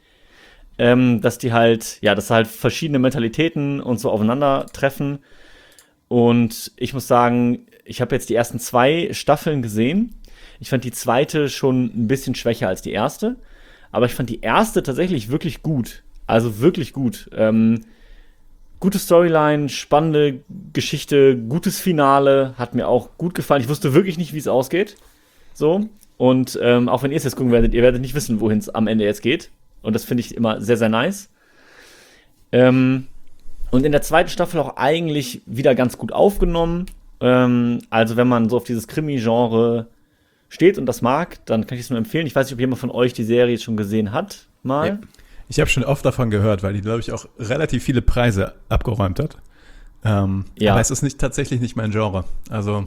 Speaker 6: dass da halt verschiedene Mentalitäten und so aufeinandertreffen. Und ich muss sagen, ich habe jetzt die ersten 2 Staffeln gesehen. Ich fand die zweite schon ein bisschen schwächer als die erste. Aber ich fand die erste tatsächlich wirklich gut. Also wirklich gut. Gute Storyline, spannende Geschichte, gutes Finale. Hat mir auch gut gefallen. Ich wusste wirklich nicht, wie es ausgeht. So. Und auch wenn ihr es jetzt gucken werdet, ihr werdet nicht wissen, wohin es am Ende jetzt geht. Und das finde ich immer sehr, sehr nice. Und in der zweiten Staffel auch eigentlich wieder ganz gut aufgenommen. Also wenn man so auf dieses Krimi-Genre steht und das mag, dann kann ich es nur empfehlen. Ich weiß nicht, ob jemand von euch die Serie jetzt schon gesehen hat, mal.
Speaker 1: Ja. Ich habe schon oft davon gehört, weil die, glaube ich, auch relativ viele Preise abgeräumt hat. Aber es ist tatsächlich nicht mein Genre. Also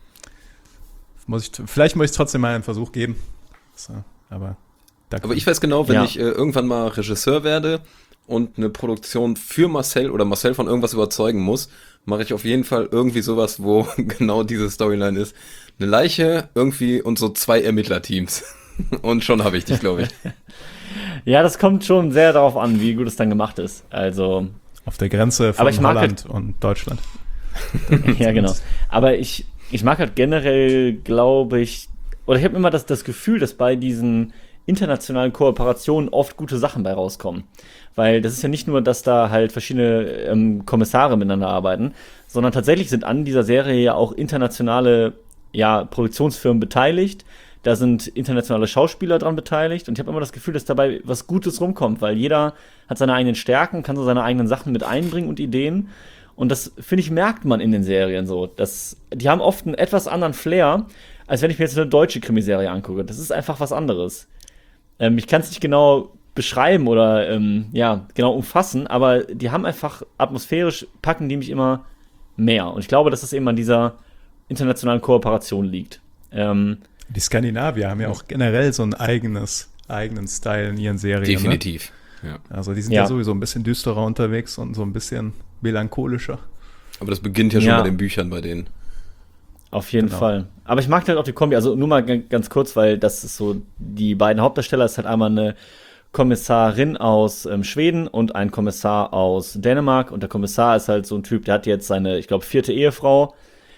Speaker 1: vielleicht muss ich trotzdem mal einen Versuch geben. So, aber
Speaker 5: ich weiß genau, wenn ich irgendwann mal Regisseur werde und eine Produktion für Marcel oder Marcel von irgendwas überzeugen muss, mache ich auf jeden Fall irgendwie sowas, wo genau diese Storyline ist. Eine Leiche irgendwie und so 2 Ermittlerteams. Und schon habe ich dich, glaube ich.
Speaker 6: Ja, das kommt schon sehr darauf an, wie gut es dann gemacht ist. Also
Speaker 1: auf der Grenze von Holland und Deutschland.
Speaker 6: Ja, genau. Aber ich mag halt generell, glaube ich, oder ich habe immer das Gefühl, dass bei diesen internationalen Kooperationen oft gute Sachen bei rauskommen. Weil das ist ja nicht nur, dass da halt verschiedene Kommissare miteinander arbeiten, sondern tatsächlich sind an dieser Serie ja auch internationale Produktionsfirmen beteiligt. Da sind internationale Schauspieler dran beteiligt. Und ich habe immer das Gefühl, dass dabei was Gutes rumkommt, weil jeder hat seine eigenen Stärken, kann so seine eigenen Sachen mit einbringen und Ideen. Und das, finde ich, merkt man in den Serien so. Die haben oft einen etwas anderen Flair, als wenn ich mir jetzt eine deutsche Krimiserie angucke. Das ist einfach was anderes. Ich kann es nicht genau beschreiben oder genau umfassen, aber die haben einfach atmosphärisch, packen die mich immer mehr. Und ich glaube, dass das eben an dieser internationalen Kooperation liegt.
Speaker 1: Die Skandinavier haben ja auch generell so einen eigenen Style in ihren Serien.
Speaker 5: Definitiv.
Speaker 1: Ne? Ja. Also die sind ja sowieso ein bisschen düsterer unterwegs und so ein bisschen melancholischer.
Speaker 5: Aber das beginnt ja schon bei den Büchern bei denen.
Speaker 6: Auf jeden Fall. Aber ich mag halt auch die Kombi, also nur mal ganz kurz, weil das ist so, die beiden Hauptdarsteller ist halt einmal eine Kommissarin aus Schweden und ein Kommissar aus Dänemark. Und der Kommissar ist halt so ein Typ, der hat jetzt seine, ich glaube, 4. Ehefrau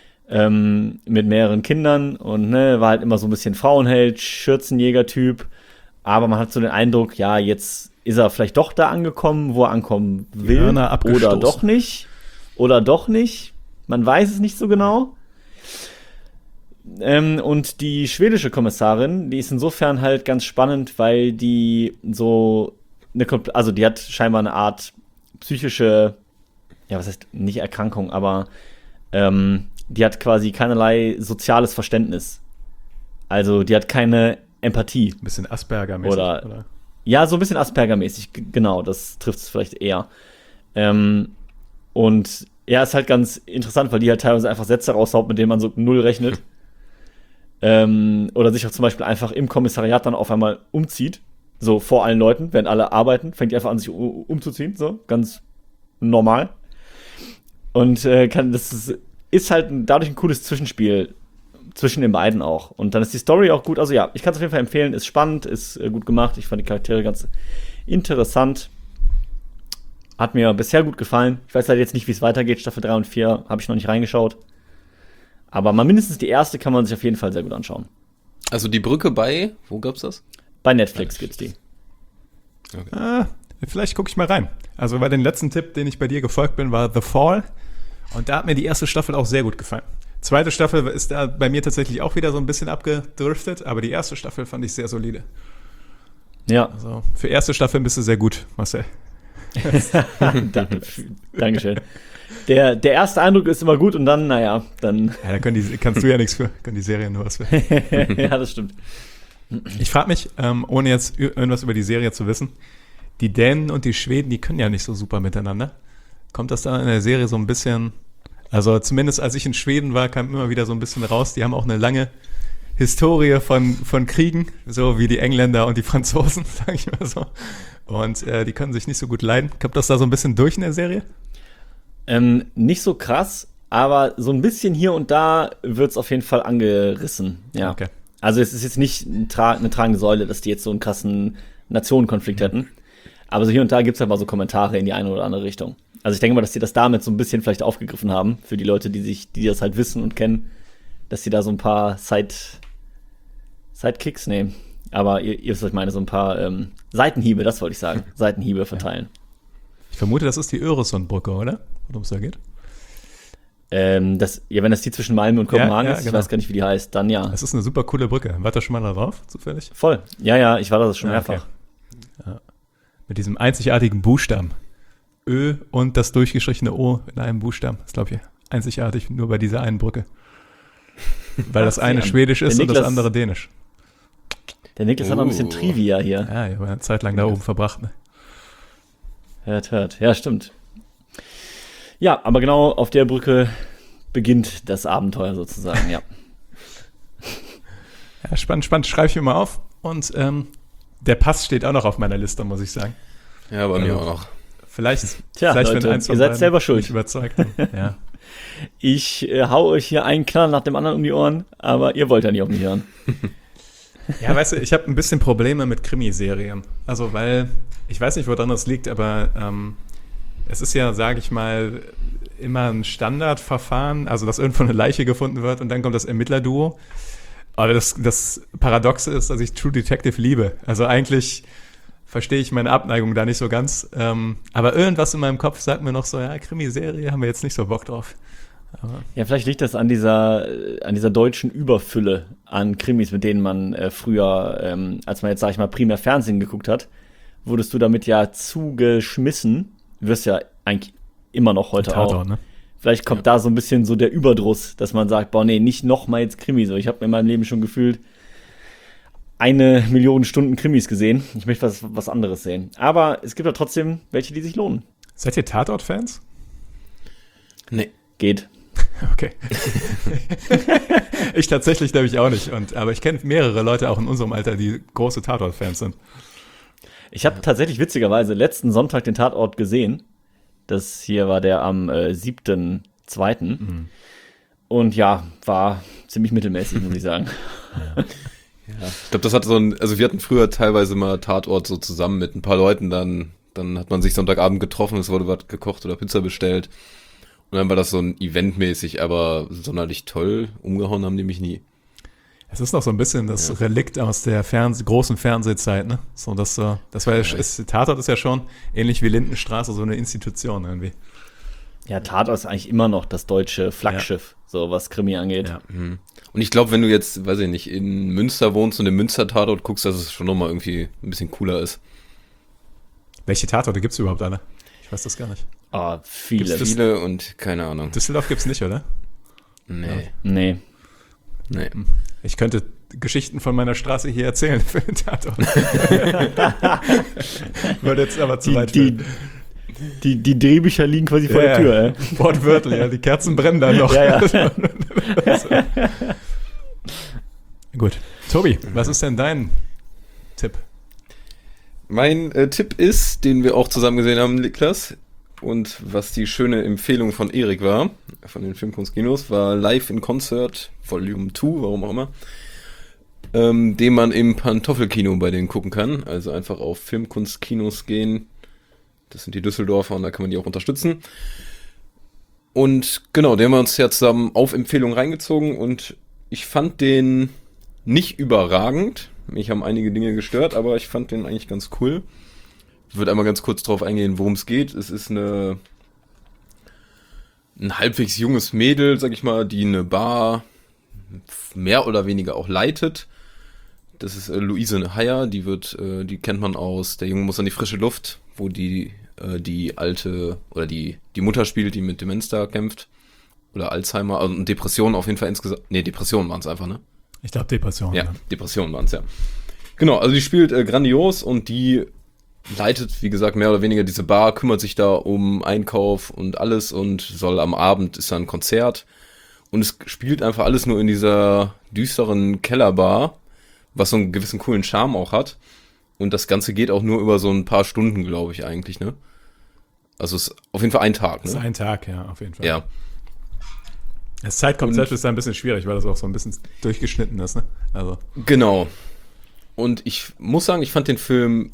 Speaker 6: mit mehreren Kindern und war halt immer so ein bisschen Frauenheld, Schürzenjäger-Typ. Aber man hat so den Eindruck, ja, jetzt ist er vielleicht doch da angekommen, wo er ankommen will. Oder doch nicht. Oder doch nicht. Man weiß es nicht so genau. Und die schwedische Kommissarin, die ist insofern halt ganz spannend, weil die so die hat scheinbar eine Art psychische, was heißt nicht Erkrankung, aber die hat quasi keinerlei soziales Verständnis. Also die hat keine Empathie.
Speaker 1: Ein bisschen Asperger-mäßig, oder?
Speaker 6: Ja, so ein bisschen Asperger-mäßig, genau, das trifft es vielleicht eher. Und ist halt ganz interessant, weil die halt teilweise einfach Sätze raushaut, mit denen man so null rechnet. Oder sich auch zum Beispiel einfach im Kommissariat dann auf einmal umzieht. So vor allen Leuten, während alle arbeiten, fängt die einfach an, sich umzuziehen. So, ganz normal. Und ist halt dadurch ein cooles Zwischenspiel zwischen den beiden auch. Und dann ist die Story auch gut. Also ich kann es auf jeden Fall empfehlen. Ist spannend, ist gut gemacht. Ich fand die Charaktere ganz interessant. Hat mir bisher gut gefallen. Ich weiß halt jetzt nicht, wie es weitergeht. Staffel 3 und 4 habe ich noch nicht reingeschaut. Aber mal mindestens die erste kann man sich auf jeden Fall sehr gut anschauen.
Speaker 5: Also die Brücke wo gab's das?
Speaker 6: Bei Netflix gibt's die.
Speaker 1: Okay. Vielleicht gucke ich mal rein. Also bei den letzten Tipp, den ich bei dir gefolgt bin, war The Fall. Und da hat mir die erste Staffel auch sehr gut gefallen. Zweite Staffel ist da bei mir tatsächlich auch wieder so ein bisschen abgedriftet, aber die erste Staffel fand ich sehr solide.
Speaker 6: Ja.
Speaker 1: Also für erste Staffel bist du sehr gut, Marcel.
Speaker 6: Dankeschön. Der erste Eindruck ist immer gut und dann, naja, dann.
Speaker 1: Ja, da kannst du ja nichts für, können die Serien nur was für.
Speaker 6: Ja, das stimmt.
Speaker 1: Ich frage mich, ohne jetzt irgendwas über die Serie zu wissen, die Dänen und die Schweden, die können ja nicht so super miteinander. Kommt das da in der Serie so ein bisschen, also zumindest als ich in Schweden war, kam immer wieder so ein bisschen raus, die haben auch eine lange Historie von Kriegen, so wie die Engländer und die Franzosen, sage ich mal so. Und die können sich nicht so gut leiden. Kommt das da so ein bisschen durch in der Serie?
Speaker 6: Nicht so krass, aber so ein bisschen hier und da wird es auf jeden Fall angerissen. Ja.
Speaker 1: Okay.
Speaker 6: Also es ist jetzt nicht eine tragende Säule, dass die jetzt so einen krassen Nationenkonflikt hätten. Aber so hier und da gibt es halt mal so Kommentare in die eine oder andere Richtung. Also ich denke mal, dass die das damit so ein bisschen vielleicht aufgegriffen haben, für die Leute, die das halt wissen und kennen, dass die da so ein paar Sidekicks nehmen. Aber ihr wisst, was ich meine, so ein paar Seitenhiebe, das wollte ich sagen, Seitenhiebe verteilen.
Speaker 1: Ich vermute, das ist die Öresundbrücke, oder? Worum es da geht?
Speaker 6: Wenn das die zwischen Malmö und Kopenhagen ist,
Speaker 1: genau.
Speaker 6: Ich weiß gar nicht, wie die heißt, dann ja.
Speaker 1: Das ist eine super coole Brücke. Wart ihr schon mal da drauf, zufällig?
Speaker 6: Voll. Ja, ich war da schon mehrfach.
Speaker 1: Okay. Ja. Mit diesem einzigartigen Buchstaben. Ö und das durchgestrichene O in einem Buchstaben. Das ist, glaube ich, einzigartig nur bei dieser einen Brücke. Weil das eine Schwedisch ist und das andere Dänisch.
Speaker 6: Der Niklas hat noch ein bisschen Trivia hier.
Speaker 1: Ja, ich habe eine Zeit lang da oben verbracht. Ne?
Speaker 6: Hört. Ja, stimmt. Ja, aber genau auf der Brücke beginnt das Abenteuer sozusagen, ja.
Speaker 1: Ja, spannend. Schreibe ich mir mal auf. Und der Pass steht auch noch auf meiner Liste, muss ich sagen.
Speaker 5: Ja, bei mir auch noch.
Speaker 1: Vielleicht
Speaker 6: Leute,
Speaker 1: wenn eins von
Speaker 6: ihr seid
Speaker 1: beiden
Speaker 6: selber schuld.
Speaker 1: mich überzeugt. Ja.
Speaker 6: Ich hau euch hier einen Knall nach dem anderen um die Ohren, aber ihr wollt ja nicht auf mich hören.
Speaker 1: Ja, weißt du, ich habe ein bisschen Probleme mit Krimiserien. Also, weil, ich weiß nicht, woran das liegt, aber es ist ja, sage ich mal, immer ein Standardverfahren, also dass irgendwo eine Leiche gefunden wird und dann kommt das Ermittlerduo. Aber das Paradoxe ist, dass ich True Detective liebe. Also eigentlich verstehe ich meine Abneigung da nicht so ganz. Aber irgendwas in meinem Kopf sagt mir noch so, ja, Krimiserie haben wir jetzt nicht so Bock drauf. Aber
Speaker 6: Ja, vielleicht liegt das an dieser deutschen Überfülle an Krimis, mit denen man früher, als man jetzt, sag ich mal, primär Fernsehen geguckt hat, wurdest du damit ja zugeschmissen. Du wirst ja eigentlich immer noch heute
Speaker 1: Tatort,
Speaker 6: auch.
Speaker 1: ne?
Speaker 6: Vielleicht kommt da so ein bisschen so der Überdruss, dass man sagt, boah, nee, nicht noch mal jetzt Krimi. So, ich habe in meinem Leben schon gefühlt 1 Million Stunden Krimis gesehen. Ich möchte was anderes sehen. Aber es gibt ja trotzdem welche, die sich lohnen.
Speaker 1: Seid ihr Tatort-Fans?
Speaker 5: Nee.
Speaker 6: Geht.
Speaker 1: Okay. Ich tatsächlich glaube ich auch nicht. Aber ich kenne mehrere Leute auch in unserem Alter, die große Tatort-Fans sind.
Speaker 6: Ich habe tatsächlich witzigerweise letzten Sonntag den Tatort gesehen. Das hier war der am 7.2. Und ja, war ziemlich mittelmäßig, muss ich sagen.
Speaker 5: Ja. Ich glaube, das hat also wir hatten früher teilweise mal Tatort so zusammen mit ein paar Leuten, dann hat man sich Sonntagabend getroffen, es wurde was gekocht oder Pizza bestellt. Und dann war das so ein Eventmäßig, aber sonderlich toll umgehauen haben die mich nie.
Speaker 1: Es ist noch so ein bisschen das Relikt aus der großen Fernsehzeit, ne? So, das war Tatort ist ja schon ähnlich wie Lindenstraße so eine Institution irgendwie.
Speaker 6: Ja, Tatort ist eigentlich immer noch das deutsche Flaggschiff, so was Krimi angeht.
Speaker 1: Ja.
Speaker 5: Und ich glaube, wenn du jetzt, weiß ich nicht, in Münster wohnst und im Münster-Tatort guckst, dass es schon nochmal irgendwie ein bisschen cooler ist.
Speaker 1: Welche Tatorte gibt's überhaupt alle? Ich weiß das gar nicht.
Speaker 6: Ah, viele.
Speaker 1: Gibt's
Speaker 5: Viele und keine Ahnung.
Speaker 1: Düsseldorf gibt's nicht, oder?
Speaker 5: Nee.
Speaker 6: Nee.
Speaker 1: Ich könnte Geschichten von meiner Straße hier erzählen für den Tatort. Würde jetzt aber zu weit führen.
Speaker 6: Die Drehbücher liegen quasi vor der Tür, ey.
Speaker 1: Wortwörtlich, ja, die Kerzen brennen da noch.
Speaker 6: Ja.
Speaker 1: Gut. Tobi, was ist denn dein Tipp?
Speaker 5: Mein Tipp ist, den wir auch zusammen gesehen haben, Niklas, und was die schöne Empfehlung von Erik war, von den Filmkunstkinos, war Live in Concert Volume 2, warum auch immer, den man im Pantoffelkino bei denen gucken kann. Also einfach auf Filmkunstkinos gehen. Das sind die Düsseldorfer und da kann man die auch unterstützen. Und genau, den haben wir uns ja zusammen auf Empfehlung reingezogen und ich fand den nicht überragend. Mich haben einige Dinge gestört, aber ich fand den eigentlich ganz cool. Ich würde einmal ganz kurz drauf eingehen, worum es geht. Es ist eine ein halbwegs junges Mädel, sag ich mal, die eine Bar mehr oder weniger auch leitet. Das ist Luise Heyer, die kennt man aus Der Junge muss an die frische Luft, wo die alte, oder die Mutter spielt, die mit Demenz da kämpft. Oder Alzheimer, also Depressionen auf jeden Fall insgesamt. Nee, Depressionen waren es einfach, ne?
Speaker 1: Ich glaube Depression.
Speaker 5: Ja, Depressionen waren es, ja. Genau, also die spielt grandios und die leitet, wie gesagt, mehr oder weniger diese Bar, kümmert sich da um Einkauf und alles und soll am Abend, ist da ein Konzert. Und es spielt einfach alles nur in dieser düsteren Kellerbar, was so einen gewissen coolen Charme auch hat. Und das Ganze geht auch nur über so ein paar Stunden, glaube ich, eigentlich, ne? Also es ist auf jeden Fall ein Tag, ne?
Speaker 1: Das ist ein Tag, ja, auf jeden Fall.
Speaker 5: Ja.
Speaker 1: Das Zeitkonzept ist da ein bisschen schwierig, weil das auch so ein bisschen durchgeschnitten ist, ne? Also.
Speaker 5: Genau. Und ich muss sagen, ich fand den Film,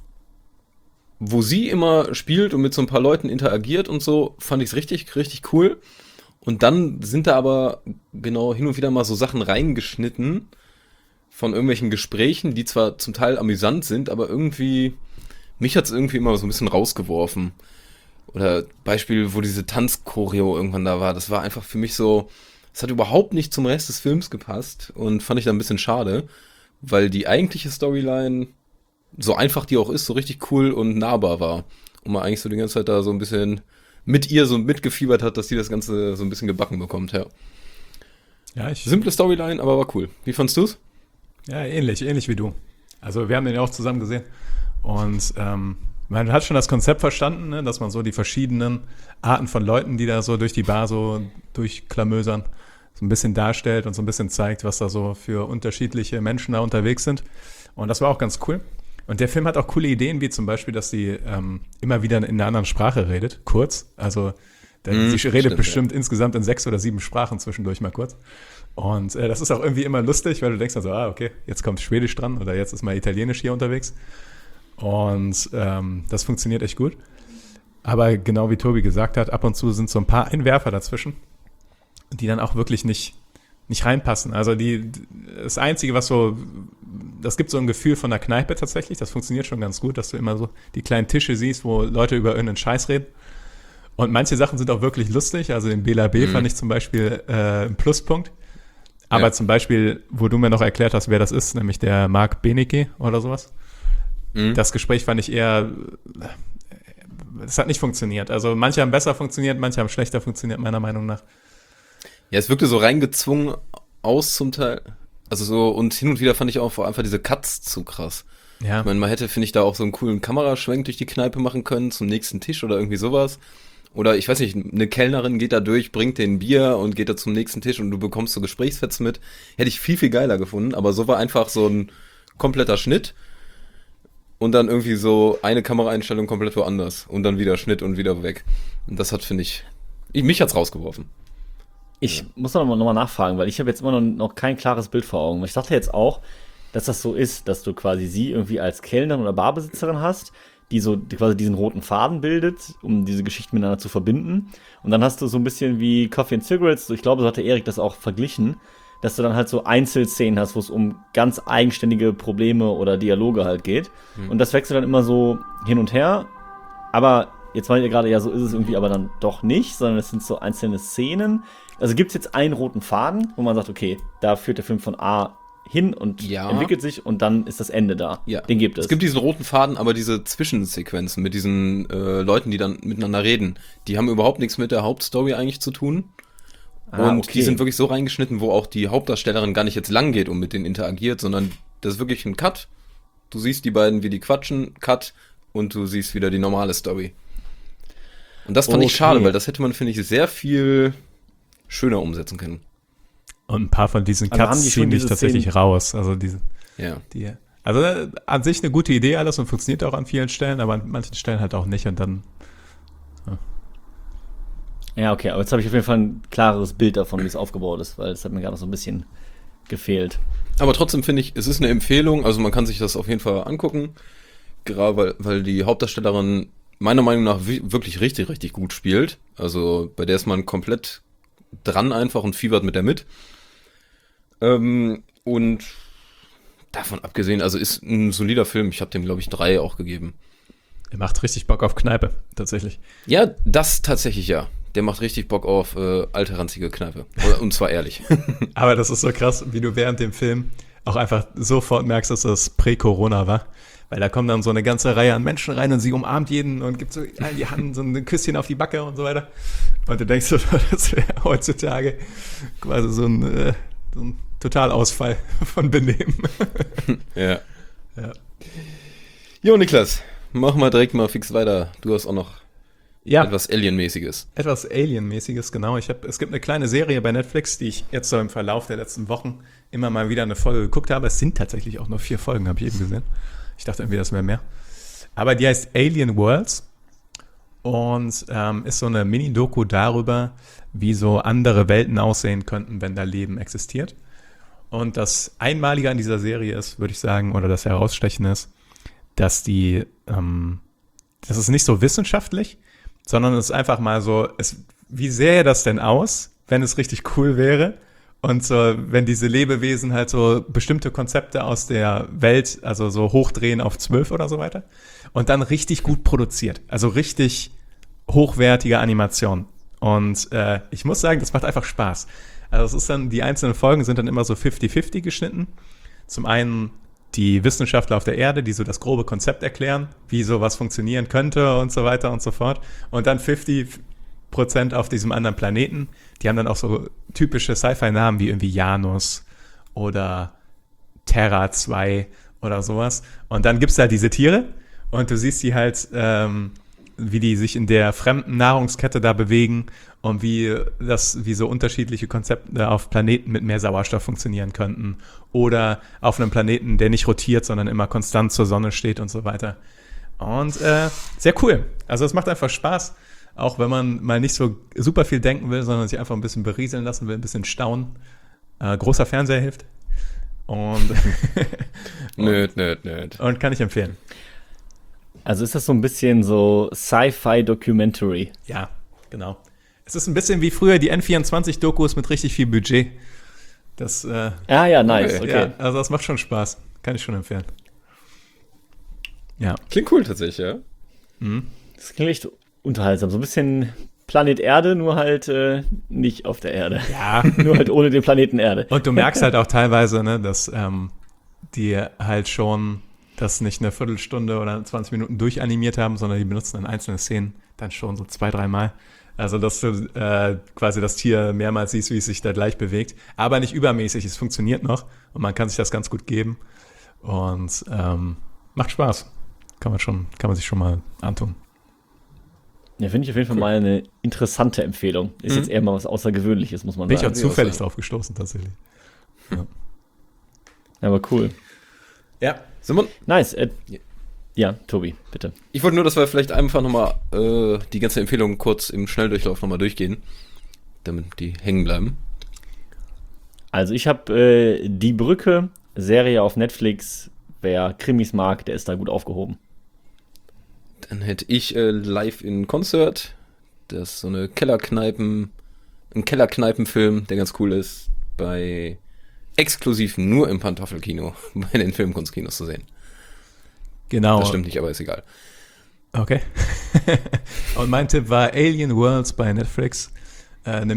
Speaker 5: wo sie immer spielt und mit so ein paar Leuten interagiert und so, fand ich es richtig, richtig cool. Und dann sind da aber genau hin und wieder mal so Sachen reingeschnitten von irgendwelchen Gesprächen, die zwar zum Teil amüsant sind, aber irgendwie, mich hat es irgendwie immer so ein bisschen rausgeworfen. Oder Beispiel, wo diese Tanzchoreo irgendwann da war, das war einfach für mich so, es hat überhaupt nicht zum Rest des Films gepasst und fand ich da ein bisschen schade, weil die eigentliche Storyline, so einfach die auch ist, so richtig cool und nahbar war. Und man eigentlich so die ganze Zeit da so ein bisschen mit ihr so mitgefiebert hat, dass die das Ganze so ein bisschen gebacken bekommt, ja.
Speaker 1: Ja,
Speaker 5: Simple Storyline, aber war cool. Wie fandst du's?
Speaker 1: Ja, ähnlich wie du. Also wir haben den ja auch zusammen gesehen und man hat schon das Konzept verstanden, ne, dass man so die verschiedenen Arten von Leuten, die da so durch die Bar so durchklamösern, so ein bisschen darstellt und so ein bisschen zeigt, was da so für unterschiedliche Menschen da unterwegs sind. Und das war auch ganz cool. Und der Film hat auch coole Ideen, wie zum Beispiel, dass sie immer wieder in einer anderen Sprache redet, kurz. Also sie redet bestimmt insgesamt in 6 oder 7 Sprachen zwischendurch mal kurz. Und das ist auch irgendwie immer lustig, weil du denkst dann so, okay, jetzt kommt Schwedisch dran oder jetzt ist mal Italienisch hier unterwegs. Und das funktioniert echt gut. Aber genau wie Tobi gesagt hat, ab und zu sind so ein paar Einwerfer dazwischen, die dann auch wirklich nicht reinpassen. Also das Einzige, das gibt so ein Gefühl von der Kneipe tatsächlich, das funktioniert schon ganz gut, dass du immer so die kleinen Tische siehst, wo Leute über irgendeinen Scheiß reden. Und manche Sachen sind auch wirklich lustig, also den Bela B. fand ich zum Beispiel ein Pluspunkt. Aber zum Beispiel, wo du mir noch erklärt hast, wer das ist, nämlich der Marc Benecke oder sowas. Das Gespräch fand ich eher, es hat nicht funktioniert. Also manche haben besser funktioniert, manche haben schlechter funktioniert, meiner Meinung nach.
Speaker 5: Ja, es wirkte so reingezwungen aus zum Teil. Also so, und hin und wieder fand ich auch einfach diese Cuts zu krass.
Speaker 1: Ja.
Speaker 5: Ich meine, man hätte, finde ich, da auch so einen coolen Kameraschwenk durch die Kneipe machen können, zum nächsten Tisch oder irgendwie sowas. Oder ich weiß nicht, eine Kellnerin geht da durch, bringt den Bier und geht da zum nächsten Tisch und du bekommst so Gesprächsfetzen mit. Hätte ich viel, viel geiler gefunden, aber so war einfach so ein kompletter Schnitt und dann irgendwie so eine Kameraeinstellung komplett woanders und dann wieder Schnitt und wieder weg. Und das hat, finde ich, mich hat's rausgeworfen.
Speaker 6: Ich muss noch mal nachfragen, weil ich habe jetzt immer noch kein klares Bild vor Augen. Ich dachte jetzt auch, dass das so ist, dass du quasi sie irgendwie als Kellnerin oder Barbesitzerin hast, die quasi diesen roten Faden bildet, um diese Geschichten miteinander zu verbinden. Und dann hast du so ein bisschen wie Coffee and Cigarettes, ich glaube, so hatte Erik das auch verglichen, dass du dann halt so Einzelszenen hast, wo es um ganz eigenständige Probleme oder Dialoge halt geht. Und das wechselt dann immer so hin und her. Aber jetzt meint ihr gerade, ja, so ist es irgendwie aber dann doch nicht, sondern es sind so einzelne Szenen. Also gibt es jetzt einen roten Faden, wo man sagt, okay, da führt der Film von A hin und entwickelt sich und dann ist das Ende da.
Speaker 5: Ja.
Speaker 6: Den gibt es.
Speaker 5: Es gibt diesen roten Faden, aber diese Zwischensequenzen mit diesen Leuten, die dann miteinander reden, die haben überhaupt nichts mit der Hauptstory eigentlich zu tun. Und die sind wirklich so reingeschnitten, wo auch die Hauptdarstellerin gar nicht jetzt lang geht und mit denen interagiert, sondern das ist wirklich ein Cut. Du siehst die beiden, wie die quatschen, Cut, und du siehst wieder die normale Story. Und das fand ich schade, weil das hätte man, finde ich, sehr viel schöner umsetzen können.
Speaker 1: Und ein paar von diesen Cuts ziehen dich tatsächlich Szenen raus. Also also an sich eine gute Idee alles und funktioniert auch an vielen Stellen, aber an manchen Stellen halt auch nicht und dann.
Speaker 6: Ja, okay, aber jetzt habe ich auf jeden Fall ein klareres Bild davon, wie es aufgebaut ist, weil es hat mir gerade so ein bisschen gefehlt.
Speaker 5: Aber trotzdem finde ich, es ist eine Empfehlung, also man kann sich das auf jeden Fall angucken, gerade weil die Hauptdarstellerin meiner Meinung nach wirklich richtig, richtig gut spielt. Also bei der ist man komplett dran einfach und fiebert mit der mit. Und davon abgesehen, also ist ein solider Film. Ich habe dem, glaube ich, 3 auch gegeben.
Speaker 1: Er macht richtig Bock auf Kneipe, tatsächlich.
Speaker 5: Ja, das tatsächlich, ja. der macht richtig Bock auf alte, ranzige Kneipe. Und zwar ehrlich.
Speaker 1: Aber das ist so krass, wie du während dem Film auch einfach sofort merkst, dass das Prä-Corona war. Weil da kommen dann so eine ganze Reihe an Menschen rein und sie umarmt jeden und gibt so allen die Hand, so ein Küsschen auf die Backe und so weiter. Und du denkst so, das wäre heutzutage quasi so ein Totalausfall von Benehmen.
Speaker 5: Ja.
Speaker 1: Ja.
Speaker 5: Jo, Niklas, mach mal direkt mal fix weiter. Du hast auch noch etwas Alien-mäßiges.
Speaker 1: Etwas Alien-mäßiges, genau. Es gibt eine kleine Serie bei Netflix, die ich jetzt so im Verlauf der letzten Wochen immer mal wieder eine Folge geguckt habe. Es sind tatsächlich auch nur 4 Folgen, habe ich eben gesehen. Ich dachte irgendwie, das wäre mehr. Aber die heißt Alien Worlds und ist so eine Mini-Doku darüber, wie so andere Welten aussehen könnten, wenn da Leben existiert. Und das Einmalige an dieser Serie ist, würde ich sagen, oder das Herausstechende ist, dass das ist nicht so wissenschaftlich, sondern es ist einfach mal so, wie sähe das denn aus, wenn es richtig cool wäre? Und so, wenn diese Lebewesen halt so bestimmte Konzepte aus der Welt, also so hochdrehen auf 12 oder so weiter, und dann richtig gut produziert. Also richtig hochwertige Animation. Und ich muss sagen, das macht einfach Spaß. Also es ist dann, die einzelnen Folgen sind dann immer so 50-50 geschnitten. Zum einen die Wissenschaftler auf der Erde, die so das grobe Konzept erklären, wie sowas funktionieren könnte und so weiter und so fort. Und dann 50% auf diesem anderen Planeten. Die haben dann auch so typische Sci-Fi-Namen wie irgendwie Janus oder Terra 2 oder sowas. Und dann gibt's da diese Tiere und du siehst die halt, wie die sich in der fremden Nahrungskette da bewegen und wie so unterschiedliche Konzepte auf Planeten mit mehr Sauerstoff funktionieren könnten oder auf einem Planeten, der nicht rotiert, sondern immer konstant zur Sonne steht und so weiter. Und sehr cool. Also es macht einfach Spaß, auch wenn man mal nicht so super viel denken will, sondern sich einfach ein bisschen berieseln lassen will, ein bisschen staunen. Großer Fernseher hilft. Und
Speaker 5: Nerd.
Speaker 1: Und kann ich empfehlen.
Speaker 6: Also ist das so ein bisschen so Sci-Fi-Documentary?
Speaker 1: Ja, genau. Es ist ein bisschen wie früher die N24-Dokus mit richtig viel Budget. Das,
Speaker 6: ja, nice, okay.
Speaker 1: Ja, also das macht schon Spaß. Kann ich schon empfehlen. Ja.
Speaker 5: Klingt cool tatsächlich, ja.
Speaker 6: Das klingt echt unterhaltsam. So ein bisschen Planet Erde, nur halt nicht auf der Erde.
Speaker 1: Ja.
Speaker 6: Nur halt ohne den Planeten Erde.
Speaker 1: Und du merkst halt auch teilweise, ne, dass die halt schon das nicht eine Viertelstunde oder 20 Minuten durchanimiert haben, sondern die benutzen dann einzelne Szenen dann schon so 2-3 Mal. Also, dass du quasi das Tier mehrmals siehst, wie es sich da gleich bewegt. Aber nicht übermäßig, es funktioniert noch und man kann sich das ganz gut geben. Und macht Spaß. Kann man sich schon mal antun.
Speaker 6: Ja, finde ich auf jeden Fall mal eine interessante Empfehlung. Ist jetzt eher mal was Außergewöhnliches, muss man
Speaker 1: Bin ich
Speaker 6: sagen.
Speaker 1: auch zufällig drauf gestoßen, tatsächlich. Ja.
Speaker 6: Aber cool.
Speaker 5: Ja. Simon?
Speaker 6: Nice. Ja, Tobi, bitte.
Speaker 5: Ich wollte nur, dass wir vielleicht einfach nochmal die ganze Empfehlung kurz im Schnelldurchlauf nochmal durchgehen, damit die hängen bleiben.
Speaker 6: Also ich habe Die Brücke, Serie auf Netflix. Wer Krimis mag, der ist da gut aufgehoben.
Speaker 5: Dann hätte ich Live in Concert. Das ist so ein Kellerkneipenfilm, der ganz cool ist, exklusiv nur im Pantoffelkino bei den Filmkunstkinos zu sehen.
Speaker 1: Genau.
Speaker 5: Das stimmt nicht, aber ist egal.
Speaker 1: Okay. Und mein Tipp war Alien Worlds bei Netflix. Eine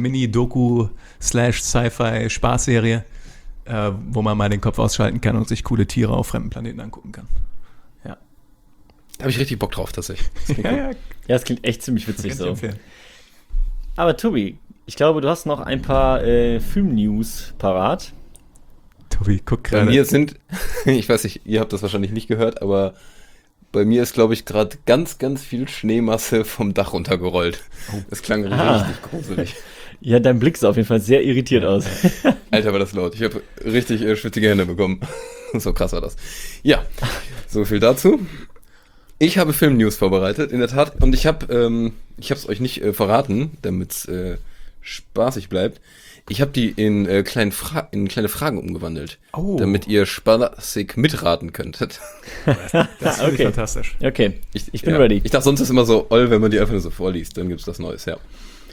Speaker 1: Mini-Doku/Sci-Fi-Spaßserie, wo man mal den Kopf ausschalten kann und sich coole Tiere auf fremden Planeten angucken kann. Ja.
Speaker 5: Da habe ich richtig Bock drauf, tatsächlich. Das klingt cool.
Speaker 6: Ja, das klingt echt ziemlich witzig so.
Speaker 1: Empfehlen.
Speaker 6: Aber Tobi, ich glaube, du hast noch ein paar Film-News parat.
Speaker 1: Tobi, guck
Speaker 5: Bei
Speaker 1: gerade.
Speaker 5: mir sind, ich weiß nicht, ihr habt das wahrscheinlich nicht gehört, aber bei mir ist, glaube ich, gerade ganz, ganz viel Schneemasse vom Dach runtergerollt. Das klang richtig gruselig.
Speaker 6: Ja, dein Blick sah auf jeden Fall sehr irritiert aus.
Speaker 5: Alter, war das laut. Ich habe richtig schwitzige Hände bekommen. So krass war das. Ja, so viel dazu. Ich habe Film-News vorbereitet, in der Tat. Und ich habe es euch nicht verraten, damit es spaßig bleibt. Ich habe die in kleine Fragen umgewandelt, damit ihr spaßig mitraten könntet.
Speaker 1: Das ist
Speaker 6: Okay.
Speaker 1: fantastisch.
Speaker 6: Okay, ich bin ready.
Speaker 5: Ich dachte, sonst ist immer so wenn man die einfach nur so vorliest, dann gibt's was Neues, ja.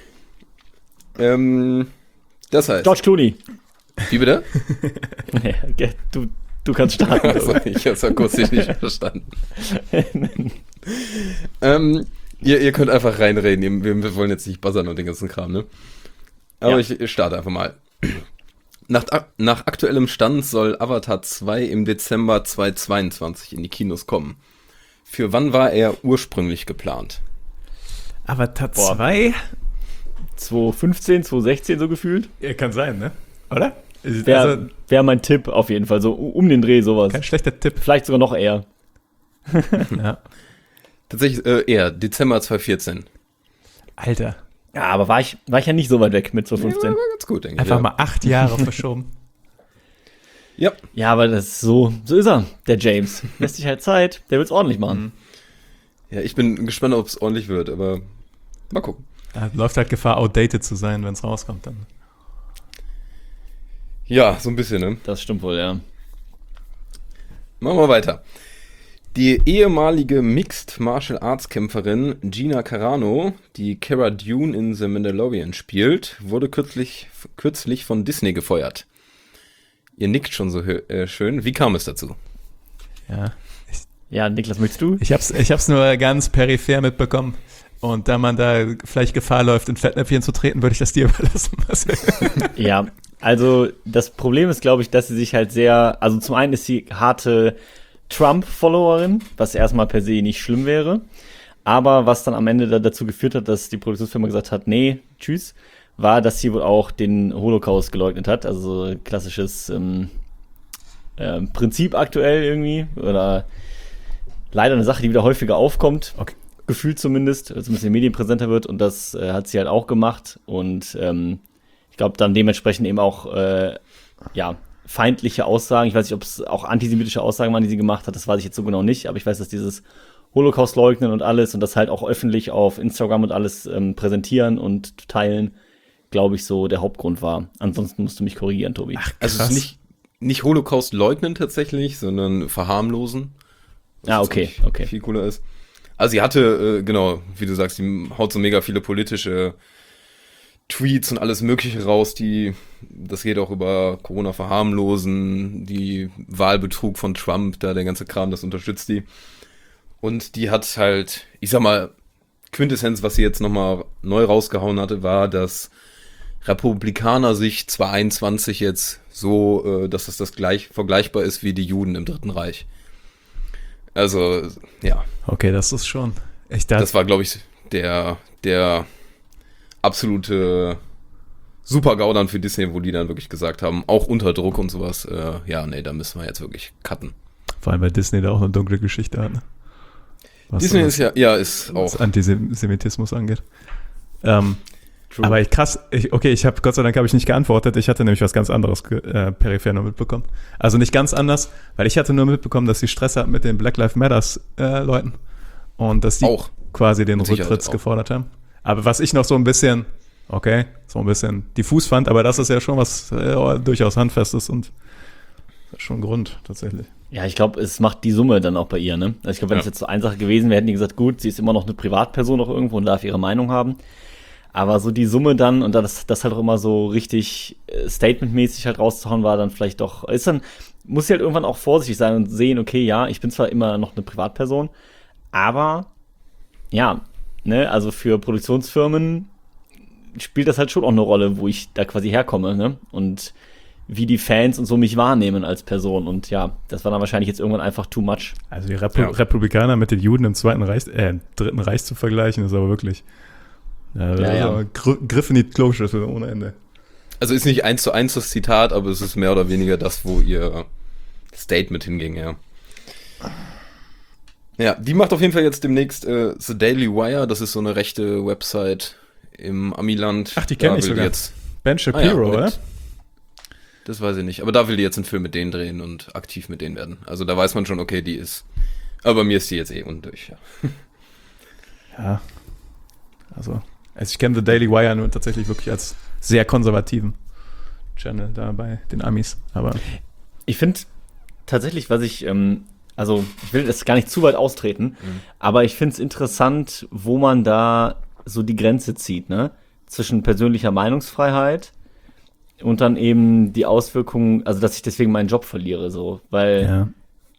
Speaker 5: Das heißt...
Speaker 6: George Clooney.
Speaker 5: Wie bitte?
Speaker 6: Ja, du kannst starten.
Speaker 5: Also, ich hab's akustisch nicht verstanden. Ihr könnt einfach reinreden. Wir wollen jetzt nicht buzzern und den ganzen Kram, ne? Aber ich starte einfach mal. Nach aktuellem Stand soll Avatar 2 im Dezember 2022 in die Kinos kommen. Für wann war er ursprünglich geplant?
Speaker 1: Avatar 2?
Speaker 6: 2015, 2016 so gefühlt.
Speaker 1: Ja, kann sein, ne? Oder?
Speaker 6: Wäre mein Tipp auf jeden Fall, so um den Dreh sowas.
Speaker 1: Kein schlechter Tipp.
Speaker 6: Vielleicht sogar noch eher.
Speaker 1: Ja.
Speaker 5: Tatsächlich eher, Dezember 2014.
Speaker 1: Alter.
Speaker 6: Ja, aber war ich ja nicht so weit weg mit 2015.
Speaker 5: Ja, war ganz gut, denke ich.
Speaker 1: Einfach mal 8 Jahre verschoben.
Speaker 5: Ja.
Speaker 6: Ja, aber das ist so ist er, der James. Lässt sich halt Zeit, der will's ordentlich machen.
Speaker 5: Ja, ich bin gespannt, ob es ordentlich wird, aber mal gucken.
Speaker 1: Da läuft halt Gefahr, outdated zu sein, wenn es rauskommt dann.
Speaker 5: Ja, so ein bisschen, ne?
Speaker 6: Das stimmt wohl, ja.
Speaker 5: Machen wir weiter. Die ehemalige Mixed Martial Arts Kämpferin Gina Carano, die Cara Dune in The Mandalorian spielt, wurde kürzlich von Disney gefeuert. Ihr nickt schon so schön. Wie kam es dazu?
Speaker 1: Ja.
Speaker 6: Ja, Niklas, möchtest du?
Speaker 1: Ich hab's nur ganz peripher mitbekommen. Und da man da vielleicht Gefahr läuft, in Fettnäpfchen zu treten, würde ich das dir überlassen.
Speaker 6: Ja, also das Problem ist, glaube ich, dass sie sich halt also zum einen ist sie harte Trump-Followerin, was erstmal per se nicht schlimm wäre, aber was dann am Ende dazu geführt hat, dass die Produktionsfirma gesagt hat, nee, tschüss, war, dass sie wohl auch den Holocaust geleugnet hat, also so klassisches Prinzip aktuell irgendwie, oder leider eine Sache, die wieder häufiger aufkommt, okay. Gefühlt zumindest, also ein bisschen medienpräsenter wird, und das hat sie halt auch gemacht, und ich glaube dann dementsprechend eben auch feindliche Aussagen. Ich weiß nicht, ob es auch antisemitische Aussagen waren, die sie gemacht hat. Das weiß ich jetzt so genau nicht. Aber ich weiß, dass dieses Holocaust-Leugnen und alles und das halt auch öffentlich auf Instagram und alles präsentieren und teilen, glaube ich, so der Hauptgrund war. Ansonsten musst du mich korrigieren, Tobi.
Speaker 5: Ach, also es ist nicht Holocaust leugnen tatsächlich, sondern verharmlosen.
Speaker 6: Okay.
Speaker 5: Viel cooler ist. Also sie hatte, genau, wie du sagst, die haut so mega viele politische Tweets und alles Mögliche raus, das geht auch über Corona verharmlosen, die Wahlbetrug von Trump, da der ganze Kram, das unterstützt die. Und die hat halt, ich sag mal, Quintessenz, was sie jetzt nochmal neu rausgehauen hatte, war, dass Republikaner sich 2021 jetzt so, dass das gleich vergleichbar ist wie die Juden im Dritten Reich. Also, ja.
Speaker 1: Okay, das ist schon echt
Speaker 5: das war, glaube ich, der absolute Super-GAU dann für Disney, wo die dann wirklich gesagt haben, auch unter Druck und sowas, da müssen wir jetzt wirklich cutten.
Speaker 1: Vor allem, weil Disney da auch eine dunkle Geschichte hat. Ne?
Speaker 5: Disney ist ist auch.
Speaker 1: Was Antisemitismus angeht. Aber ich habe Gott sei Dank nicht geantwortet. Ich hatte nämlich was ganz anderes peripher nur mitbekommen. Also nicht ganz anders, weil ich hatte nur mitbekommen, dass sie Stress hatten mit den Black Lives Matters Leuten und dass die auch quasi den Rücktritt gefordert haben. Aber was ich noch so ein bisschen diffus fand, aber das ist ja schon was durchaus Handfestes und das ist schon ein Grund tatsächlich.
Speaker 6: Ja, ich glaube, es macht die Summe dann auch bei ihr, ne? Also ich glaube, wenn es jetzt so eine Sache gewesen wäre, hätten die gesagt, gut, sie ist immer noch eine Privatperson noch irgendwo und darf ihre Meinung haben. Aber so die Summe dann, und das halt auch immer so richtig statementmäßig halt rauszuhauen war, dann vielleicht doch, muss sie halt irgendwann auch vorsichtig sein und sehen, okay, ja, ich bin zwar immer noch eine Privatperson, aber ja, ne, also für Produktionsfirmen spielt das halt schon auch eine Rolle, wo ich da quasi herkomme, ne? Und wie die Fans und so mich wahrnehmen als Person. Und ja, das war dann wahrscheinlich jetzt irgendwann einfach too much.
Speaker 1: Also die Republikaner mit den Juden im Dritten Reich zu vergleichen, ist aber wirklich Griff in die Kloschüssel ohne Ende.
Speaker 5: Also ist nicht 1:1 das Zitat, aber es ist mehr oder weniger das, wo ihr Statement hinging, ja. Ja, die macht auf jeden Fall jetzt demnächst The Daily Wire, das ist so eine rechte Website im Amiland.
Speaker 1: Ach, die kenne ich sogar.
Speaker 5: Jetzt
Speaker 1: Ben Shapiro, oder?
Speaker 5: Das weiß ich nicht, aber da will die jetzt einen Film mit denen drehen und aktiv mit denen werden. Also da weiß man schon, okay, die ist, aber bei mir ist die jetzt undurch, ja.
Speaker 1: Ja, also ich kenne The Daily Wire nur tatsächlich wirklich als sehr konservativen Channel da bei den Amis, aber
Speaker 6: ich finde tatsächlich, was ich ich will das gar nicht zu weit austreten, aber ich finde es interessant, wo man da so die Grenze zieht, ne? Zwischen persönlicher Meinungsfreiheit und dann eben die Auswirkungen, also dass ich deswegen meinen Job verliere, so, weil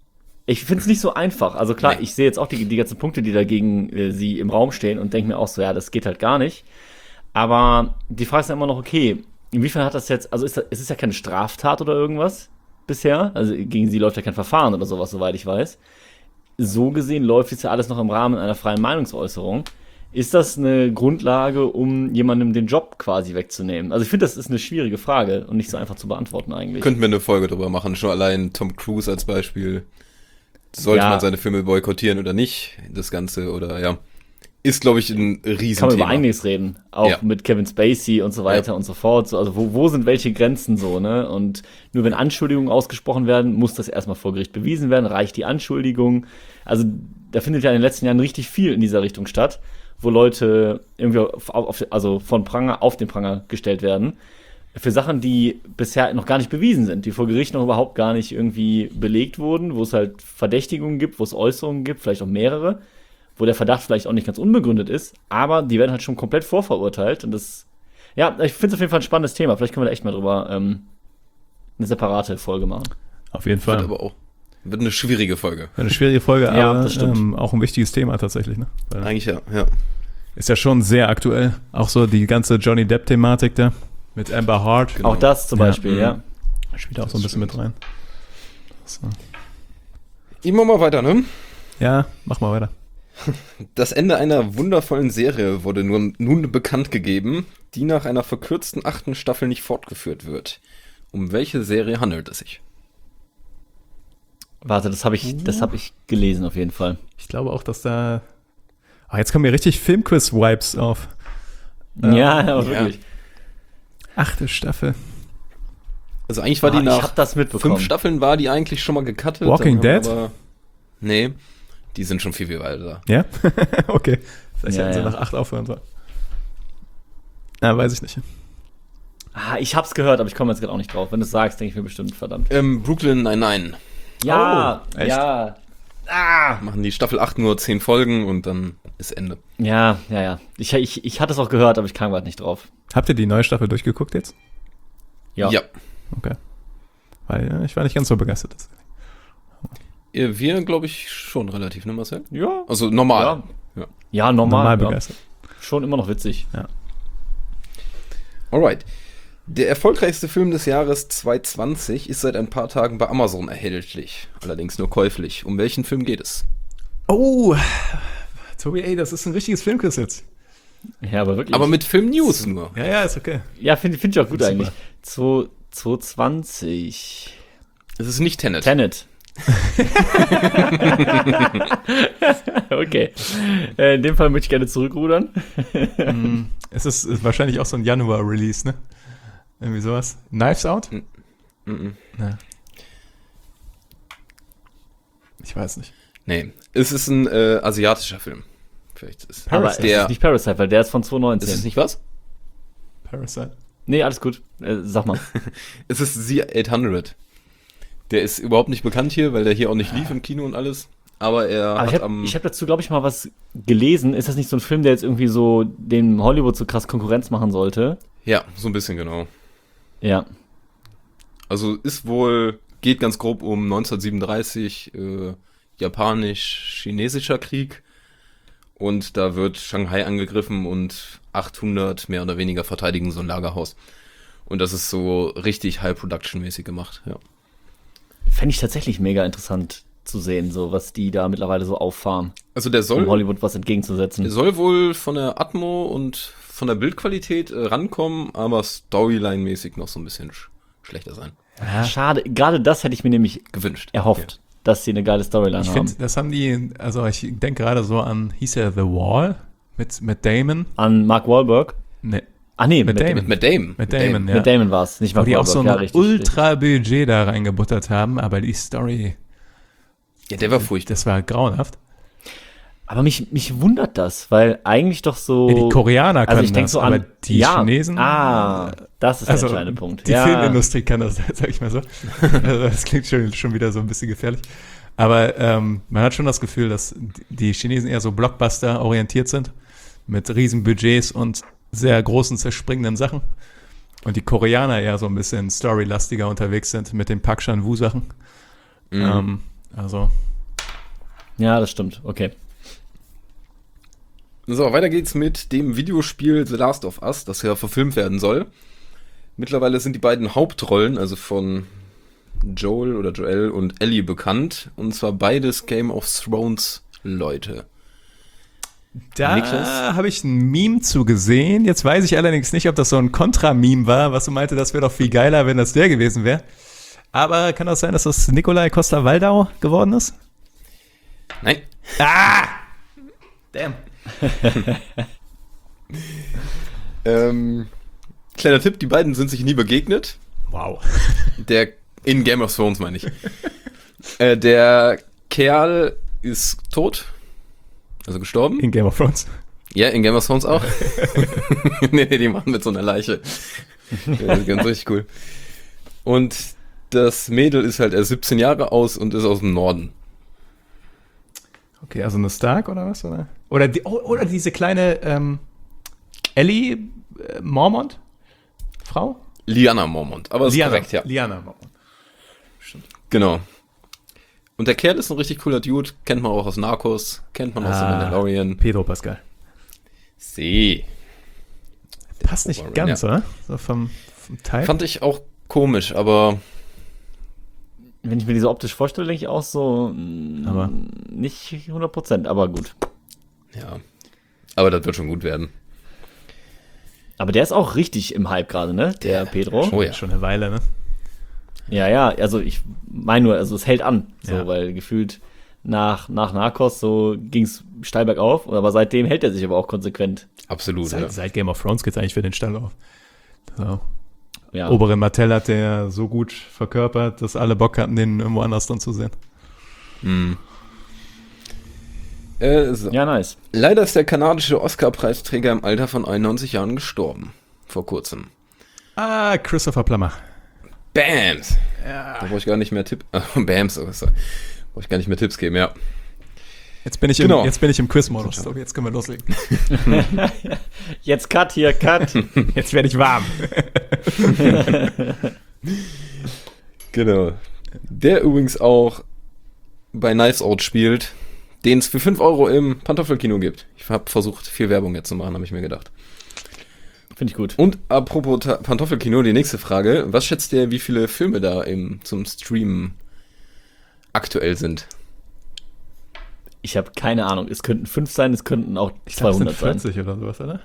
Speaker 6: Ich finde es nicht so einfach. Also klar,
Speaker 5: Nee.
Speaker 6: ich sehe jetzt auch die ganzen Punkte, die dagegen sie im Raum stehen und denke mir auch so, ja, das geht halt gar nicht. Aber die Frage ist dann immer noch, okay, inwiefern hat das jetzt, also es ist ja keine Straftat oder irgendwas bisher, also gegen sie läuft ja kein Verfahren oder sowas, soweit ich weiß. So gesehen läuft jetzt ja alles noch im Rahmen einer freien Meinungsäußerung. Ist das eine Grundlage, um jemandem den Job quasi wegzunehmen? Also ich finde, das ist eine schwierige Frage und nicht so einfach zu beantworten eigentlich.
Speaker 5: Könnten wir eine Folge drüber machen, schon allein Tom Cruise als Beispiel. Sollte
Speaker 6: Ja.
Speaker 5: man seine Filme boykottieren oder nicht, das Ganze, oder ja. Ist, glaube ich, ein Riesenthema.
Speaker 6: Kann man über einiges reden. Auch
Speaker 5: Ja.
Speaker 6: mit Kevin Spacey und so weiter und so fort. So, also wo sind welche Grenzen so, ne? Und nur wenn Anschuldigungen ausgesprochen werden, muss das erstmal vor Gericht bewiesen werden, reicht die Anschuldigung. Also da findet ja in den letzten Jahren richtig viel in dieser Richtung statt, wo Leute irgendwie also von Pranger auf den Pranger gestellt werden. Für Sachen, die bisher noch gar nicht bewiesen sind, die vor Gericht noch überhaupt gar nicht irgendwie belegt wurden, wo es halt Verdächtigungen gibt, wo es Äußerungen gibt, vielleicht auch mehrere, wo der Verdacht vielleicht auch nicht ganz unbegründet ist, aber die werden halt schon komplett vorverurteilt und das, ja, ich finde es auf jeden Fall ein spannendes Thema. Vielleicht können wir da echt mal drüber eine separate Folge machen.
Speaker 1: Auf jeden
Speaker 5: Wird
Speaker 1: Fall.
Speaker 5: aber auch. Wird eine schwierige Folge.
Speaker 1: Eine schwierige Folge,
Speaker 6: Ja,
Speaker 1: aber
Speaker 6: das stimmt.
Speaker 1: auch ein wichtiges Thema tatsächlich. Ne? Weil
Speaker 5: Eigentlich ja, ja.
Speaker 1: ist ja schon sehr aktuell. Auch so die ganze Johnny Depp-Thematik da mit Amber Heard.
Speaker 5: Genau.
Speaker 6: Auch das zum
Speaker 1: Ja.
Speaker 6: Beispiel, ja.
Speaker 1: Spielt auch
Speaker 5: Das
Speaker 1: so ein bisschen
Speaker 5: stimmt.
Speaker 1: mit rein. So.
Speaker 5: Immer mal weiter, ne?
Speaker 1: Ja, mach mal weiter.
Speaker 5: Das Ende einer wundervollen Serie wurde nun bekannt gegeben, die nach einer verkürzten 8. Staffel nicht fortgeführt wird. Um welche Serie handelt es sich?
Speaker 6: Warte, das habe ich gelesen auf jeden Fall.
Speaker 1: Ich glaube auch, dass da. Jetzt kommen mir richtig Filmquiz-Vibes auf.
Speaker 6: Ja, aber wirklich.
Speaker 1: 8. Staffel.
Speaker 5: Also eigentlich war die
Speaker 6: Ich
Speaker 5: nach
Speaker 6: habe das mitbekommen.
Speaker 5: 5 Staffeln war die eigentlich schon mal gecuttet.
Speaker 1: Walking
Speaker 5: dann haben
Speaker 1: Dead?
Speaker 5: Aber, nee, die sind schon viel weiter.
Speaker 1: Ja? Okay. Vielleicht
Speaker 6: Ja,
Speaker 1: hätten sie
Speaker 6: ja.
Speaker 1: nach 8 aufhören sollen. Weiß ich nicht.
Speaker 6: Ich hab's gehört, aber ich komme jetzt gerade auch nicht drauf. Wenn du es sagst, denke ich mir bestimmt, verdammt.
Speaker 5: Brooklyn Nine-Nine.
Speaker 6: Ja,
Speaker 1: echt?
Speaker 6: ja.
Speaker 5: Machen die Staffel 8 nur 10 Folgen und dann ist Ende.
Speaker 6: Ja. Ich hatte es auch gehört, aber ich kam gerade nicht drauf.
Speaker 1: Habt ihr die neue Staffel durchgeguckt jetzt?
Speaker 6: Ja.
Speaker 1: Okay. Weil ich war nicht ganz so begeistert.
Speaker 5: Wir, glaube ich, schon relativ, ne Marcel?
Speaker 6: Ja.
Speaker 5: Also normal. Ja.
Speaker 6: Ja, normal. Ja.
Speaker 1: begeistert.
Speaker 6: Schon immer noch witzig.
Speaker 5: Alright. Der erfolgreichste Film des Jahres 2020 ist seit ein paar Tagen bei Amazon erhältlich. Allerdings nur käuflich. Um welchen Film geht es?
Speaker 1: Oh, Tobi, ey, das ist ein richtiges Filmquiz jetzt.
Speaker 6: Ja, aber wirklich.
Speaker 5: Aber mit Film-News nur.
Speaker 1: Ja, ist okay.
Speaker 6: Ja, finde ich auch gut
Speaker 1: Super.
Speaker 6: eigentlich. 2020.
Speaker 5: Es ist nicht Tenet.
Speaker 6: Tenet. Okay. In dem Fall möchte ich gerne zurückrudern.
Speaker 1: Es ist wahrscheinlich auch so ein Januar-Release, ne? Irgendwie sowas. Knives Out?
Speaker 5: Mhm.
Speaker 1: Ne. Ich weiß nicht.
Speaker 5: Nee, es ist ein asiatischer Film. Vielleicht ist
Speaker 6: Aber es
Speaker 5: der.
Speaker 6: ist nicht Parasite, weil der ist von 2019.
Speaker 5: Ist es nicht was?
Speaker 1: Parasite.
Speaker 6: Nee, alles gut. Sag mal.
Speaker 5: Es ist The 800. Der ist überhaupt nicht bekannt hier, weil der hier auch nicht lief im Kino und alles. Aber er
Speaker 6: Aber
Speaker 5: hat
Speaker 6: ich hab dazu, glaube ich, mal was gelesen. Ist das nicht so ein Film, der jetzt irgendwie so dem Hollywood so krass Konkurrenz machen sollte?
Speaker 5: Ja, so ein bisschen genau.
Speaker 6: Ja.
Speaker 5: Also ist wohl, geht ganz grob um 1937, japanisch-chinesischer Krieg. Und da wird Shanghai angegriffen und 800 mehr oder weniger verteidigen so ein Lagerhaus. Und das ist so richtig High-Production-mäßig gemacht, ja.
Speaker 6: Fände ich tatsächlich mega interessant zu sehen, so was die da mittlerweile so auffahren,
Speaker 5: Also der
Speaker 6: um
Speaker 5: soll
Speaker 6: Hollywood was entgegenzusetzen.
Speaker 5: wohl von der Atmo und von der Bildqualität rankommen, aber Storyline-mäßig noch so ein bisschen schlechter sein.
Speaker 6: Schade, gerade das hätte ich mir nämlich
Speaker 5: Gewünscht.
Speaker 6: erhofft, dass sie eine geile Storyline
Speaker 1: Ich
Speaker 6: haben.
Speaker 1: finde, das haben die, also ich denke gerade so an, hieß er The Wall mit Damon?
Speaker 6: An Mark Wahlberg.
Speaker 1: Ne,
Speaker 6: Ah nee,
Speaker 1: Mit Damon.
Speaker 5: Mit Damon.
Speaker 1: mit Damon, ja.
Speaker 6: Mit Damon war es, nicht
Speaker 1: Wo
Speaker 6: Mark
Speaker 1: die auch
Speaker 6: Wahlberg.
Speaker 1: so ein
Speaker 6: Ja, richtig,
Speaker 1: Ultra-Budget da reingebuttert haben, aber die Story,
Speaker 5: Ja, der war furchtbar.
Speaker 1: das war grauenhaft.
Speaker 6: Aber mich wundert das, weil eigentlich doch so...
Speaker 1: Ja, die Koreaner können
Speaker 6: also ich denk
Speaker 1: das,
Speaker 6: so an,
Speaker 1: aber die Chinesen...
Speaker 6: das ist
Speaker 1: Also,
Speaker 6: der entscheidende Punkt.
Speaker 1: Die Filmindustrie kann das, sag ich mal so. Also, das klingt schon wieder so ein bisschen gefährlich. Aber man hat schon das Gefühl, dass die Chinesen eher so Blockbuster orientiert sind, mit riesen Budgets und sehr großen, zerspringenden Sachen. Und die Koreaner eher so ein bisschen storylastiger unterwegs sind mit den Park Chan-wook-Sachen. Also,
Speaker 6: Ja, das stimmt. Okay.
Speaker 5: So, weiter geht's mit dem Videospiel The Last of Us, das ja verfilmt werden soll. Mittlerweile sind die beiden Hauptrollen, also von Joel oder Joel und Ellie bekannt. Und zwar beides Game of Thrones Leute.
Speaker 1: Da
Speaker 5: Niklas?
Speaker 1: habe ich ein Meme zu gesehen. Jetzt weiß ich allerdings nicht, ob das so ein Kontra-Meme war, was du meinte, das wäre doch viel geiler, wenn das der gewesen wäre. Aber kann das sein, dass das Nikolai Coster-Waldau geworden ist?
Speaker 5: Nein.
Speaker 1: Damn.
Speaker 5: Kleiner Tipp, die beiden sind sich nie begegnet.
Speaker 1: Wow.
Speaker 5: In Game of Thrones meine ich. Der Kerl ist tot. Also gestorben.
Speaker 1: In Game of Thrones.
Speaker 5: Ja, in Game of Thrones auch. nee, die machen mit so einer Leiche. Ja, das ist ganz richtig cool. Und das Mädel ist halt erst 17 Jahre aus und ist aus dem Norden.
Speaker 1: Okay, also eine Stark oder was? Oder diese kleine Ellie Mormont? Frau?
Speaker 5: Lyanna Mormont. Aber das ist korrekt, ja.
Speaker 1: Lyanna Mormont.
Speaker 5: Genau. Und der Kerl ist ein richtig cooler Dude. Kennt man auch aus Narcos. Kennt man aus The Mandalorian.
Speaker 1: Pedro Pascal.
Speaker 5: See.
Speaker 1: Passt nicht
Speaker 5: Warren,
Speaker 1: ganz,
Speaker 5: ja.
Speaker 1: oder? So vom Teil.
Speaker 5: Fand ich auch komisch, aber
Speaker 6: Wenn ich mir diese optisch vorstelle, denke ich auch so,
Speaker 1: Aber-
Speaker 6: nicht 100%, aber gut.
Speaker 5: ja. Aber das wird schon gut werden.
Speaker 6: Aber der ist auch richtig im Hype gerade, ne? Der Pedro.
Speaker 5: Oh ja.
Speaker 1: Schon eine Weile, ne?
Speaker 6: Ja, also ich meine nur, also es hält an, so,
Speaker 1: Ja.
Speaker 6: weil gefühlt nach Narcos so ging's steil bergauf, aber seitdem hält er sich aber auch konsequent.
Speaker 5: Absolut, ja.
Speaker 1: Seit Game of Thrones geht's eigentlich für den Stall auf. So.
Speaker 6: Ja.
Speaker 1: Oberin Martell hat der so gut verkörpert, dass alle Bock hatten, den irgendwo anders dann zu sehen.
Speaker 5: So.
Speaker 6: Ja, nice.
Speaker 5: Leider ist der kanadische Oscar-Preisträger im Alter von 91 Jahren gestorben. Vor kurzem.
Speaker 1: Christopher Plummer.
Speaker 5: Bams! Da brauche ich gar nicht mehr Bams, oh, sorry. Brauche ich gar nicht mehr Tipps geben, ja.
Speaker 1: Jetzt bin ich
Speaker 5: Genau.
Speaker 1: im Quiz-Modus. So, jetzt können wir loslegen.
Speaker 6: Jetzt Cut hier, Cut.
Speaker 1: Jetzt werde ich warm.
Speaker 5: Genau. Der übrigens auch bei Knives Out spielt, den es für 5 Euro im Pantoffelkino gibt. Ich habe versucht, viel Werbung jetzt zu machen, habe ich mir gedacht.
Speaker 6: Finde ich gut.
Speaker 5: Und apropos Pantoffelkino, die nächste Frage. Was schätzt ihr, wie viele Filme da zum Streamen aktuell sind?
Speaker 6: Ich habe keine Ahnung. Es könnten 5 sein, es könnten auch
Speaker 1: Ich glaube, es
Speaker 6: 200
Speaker 1: sind
Speaker 6: sein.
Speaker 1: 40 oder sowas, oder?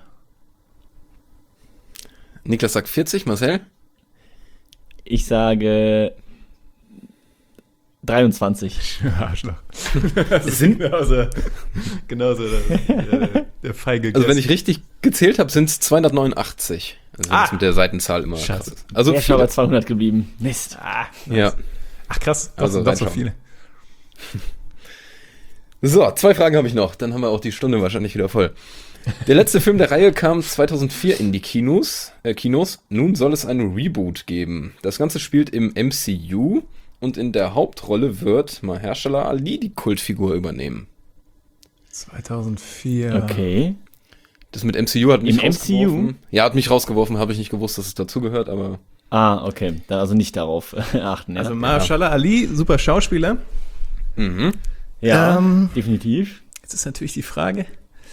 Speaker 5: Niklas sagt 40, Marcel?
Speaker 6: Ich sage 23.
Speaker 1: Arschloch. Das ist genauso der feige
Speaker 5: Also wenn
Speaker 1: Guess.
Speaker 5: ich richtig gezählt habe, sind es 289. Also wenn es mit der Seitenzahl immer
Speaker 1: Scheiße.
Speaker 5: krass ist. Also
Speaker 6: Der ist schon bei
Speaker 5: viele.
Speaker 6: 200 geblieben. Mist.
Speaker 5: Ja.
Speaker 1: Ach krass, das
Speaker 5: Also
Speaker 1: sind doch so
Speaker 5: reinschauen.
Speaker 1: viele.
Speaker 5: So, 2 Fragen habe ich noch. Dann haben wir auch die Stunde wahrscheinlich wieder voll. Der letzte Film der Reihe kam 2004 in die Kinos. Nun soll es einen Reboot geben. Das Ganze spielt im MCU und in der Hauptrolle wird Mahershala Ali die Kultfigur übernehmen.
Speaker 1: 2004.
Speaker 6: Okay.
Speaker 5: Das mit MCU hat mich
Speaker 6: Im
Speaker 5: rausgeworfen.
Speaker 6: MCU?
Speaker 5: Ja, hat mich rausgeworfen, habe ich nicht gewusst, dass es dazugehört, aber
Speaker 6: Okay. Dann also nicht darauf achten. Ja.
Speaker 1: Also Mahershala Ali, super Schauspieler.
Speaker 6: Ja,
Speaker 1: Ähm,
Speaker 6: definitiv.
Speaker 1: Jetzt ist natürlich die Frage.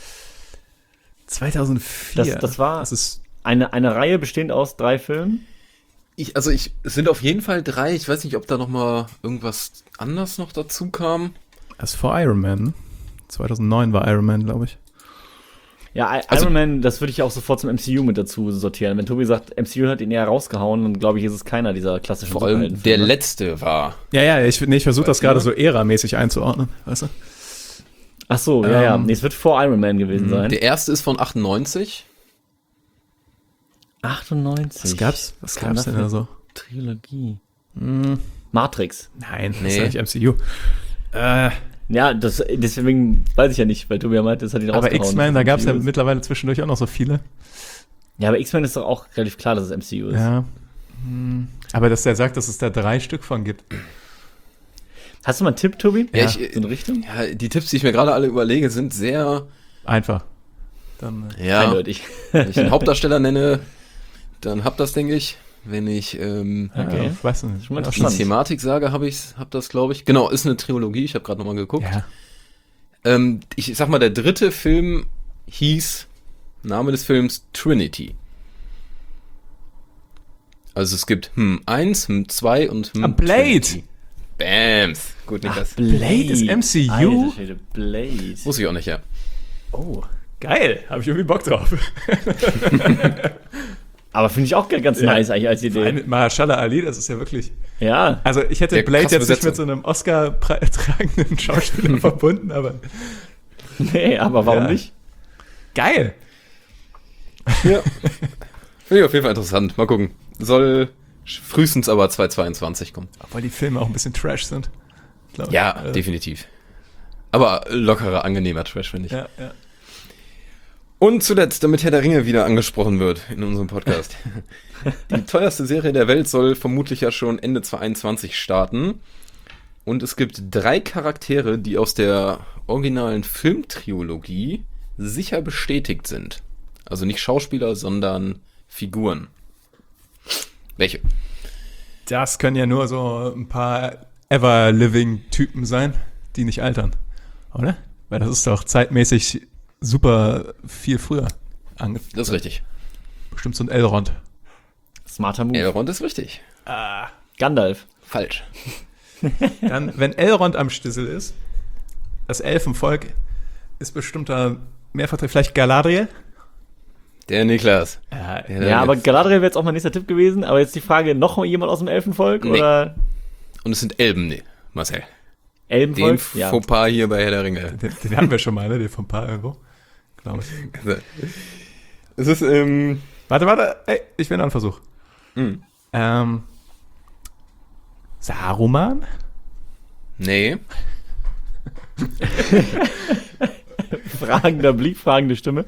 Speaker 1: 2004.
Speaker 6: Das war
Speaker 1: Das ist
Speaker 6: eine Reihe bestehend aus 3 Filmen.
Speaker 5: es sind auf jeden Fall 3. Ich weiß nicht, ob da noch mal irgendwas anders noch dazu kam.
Speaker 1: das ist vor Iron Man. Ne? 2009 war Iron Man, glaube ich.
Speaker 6: Ja,
Speaker 5: Also-
Speaker 6: Iron Man, das würde ich auch sofort zum MCU mit dazu sortieren. Wenn Tobi sagt, MCU hat ihn eher rausgehauen, dann glaube ich, ist es keiner dieser klassischen
Speaker 5: Vor allem der
Speaker 6: Superheldenfilme.
Speaker 5: letzte war.
Speaker 1: Ja, ich versuche das gerade so Ära-mäßig einzuordnen, weißt du?
Speaker 6: Ach so, ja. Nee, es wird vor Iron Man gewesen sein.
Speaker 5: Der erste ist von 98.
Speaker 6: 98.
Speaker 1: Was gab's denn da so?
Speaker 6: Trilogie. Matrix.
Speaker 1: Nein, das
Speaker 5: Nee.
Speaker 1: ist ja nicht MCU.
Speaker 6: Ja, deswegen weiß ich ja nicht, weil Tobi ja meinte, das hat ihn
Speaker 1: Aber
Speaker 6: rausgehauen.
Speaker 1: X-Men, da gab's ja
Speaker 6: MCU ist-
Speaker 1: mittlerweile zwischendurch auch noch so viele.
Speaker 6: Ja, aber X-Men ist doch auch relativ klar, dass es MCU ist.
Speaker 1: Ja. Aber dass der sagt, dass es da 3 Stück von gibt.
Speaker 6: Hast du mal einen Tipp, Tobi?
Speaker 5: Ja,
Speaker 6: So in Richtung?
Speaker 5: Ja, die Tipps, die ich mir gerade alle überlege, sind sehr
Speaker 1: Einfach. Dann,
Speaker 6: Eindeutig.
Speaker 5: Wenn ich einen Hauptdarsteller nenne, dann hab das, denke ich. Wenn ich
Speaker 6: Okay.
Speaker 1: ja, weiß nicht.
Speaker 6: Schon mal
Speaker 5: die
Speaker 6: interessant.
Speaker 5: Thematik sage, hab das, glaube ich. Genau, ist eine Trilogie, ich habe gerade nochmal geguckt.
Speaker 1: Ja.
Speaker 5: Ich sag mal, der dritte Film hieß, Name des Films, Trinity. Also es gibt 1, 2 und
Speaker 1: Blade!
Speaker 5: Trinity. Bams! Gut, Niklas.
Speaker 1: Blade ist MCU?
Speaker 6: Alter Schwede, Blade.
Speaker 5: Wusste ich auch nicht, ja.
Speaker 1: Oh, geil. Habe ich irgendwie Bock drauf.
Speaker 6: Aber finde ich auch ganz nice eigentlich als Idee.
Speaker 1: Mit Mahershala Ali, das ist ja wirklich...
Speaker 6: Ja.
Speaker 1: Also ich hätte
Speaker 5: Der
Speaker 1: Blade
Speaker 5: krasse
Speaker 1: jetzt nicht mit
Speaker 5: Besetzung.
Speaker 1: so einem Oscar-tragenden Schauspieler verbunden, aber
Speaker 6: Nee, aber warum
Speaker 1: Ja.
Speaker 6: nicht?
Speaker 1: geil.
Speaker 5: Ja. Finde ich auf jeden Fall interessant. Mal gucken. Soll frühestens aber 2022 kommen.
Speaker 1: Obwohl die Filme auch ein bisschen Trash sind. glaub ich.
Speaker 5: Ja, definitiv. Aber lockerer, angenehmer Trash, finde ich.
Speaker 1: Ja, ja.
Speaker 5: Und zuletzt, damit Herr der Ringe wieder angesprochen wird in unserem Podcast. Die teuerste Serie der Welt soll vermutlich ja schon Ende 2021 starten. Und es gibt 3 Charaktere, die aus der originalen Filmtrilogie sicher bestätigt sind. Also nicht Schauspieler, sondern Figuren. Welche?
Speaker 1: Das können ja nur so ein paar Ever-Living-Typen sein, die nicht altern. Oder? Weil das ist doch zeitmäßig super viel früher angefangen.
Speaker 5: Das ist richtig.
Speaker 1: Bestimmt so ein Elrond.
Speaker 6: Smarter Move.
Speaker 5: Elrond ist richtig.
Speaker 6: Gandalf.
Speaker 5: Falsch.
Speaker 1: Dann, wenn Elrond am Stissel ist, das Elfenvolk ist bestimmt da mehrfach, vielleicht Galadriel?
Speaker 5: Der Niklas.
Speaker 1: Ja,
Speaker 6: Ja, aber Galadriel wäre jetzt auch mein nächster Tipp gewesen. Aber jetzt die Frage, noch jemand aus dem Elfenvolk?
Speaker 5: Nee.
Speaker 6: Oder
Speaker 5: Und es sind Elben, nee, Marcel. Den
Speaker 6: Elbenvolk?
Speaker 5: Fauxpas hier bei Herr der Ringe.
Speaker 1: den haben wir schon mal, ne? Den von ein paar irgendwo. Glaube ich.
Speaker 5: Es ist,
Speaker 1: Warte, ey, ich will noch einen Versuch. Saruman?
Speaker 5: nee.
Speaker 6: Fragender Blick, fragende Stimme.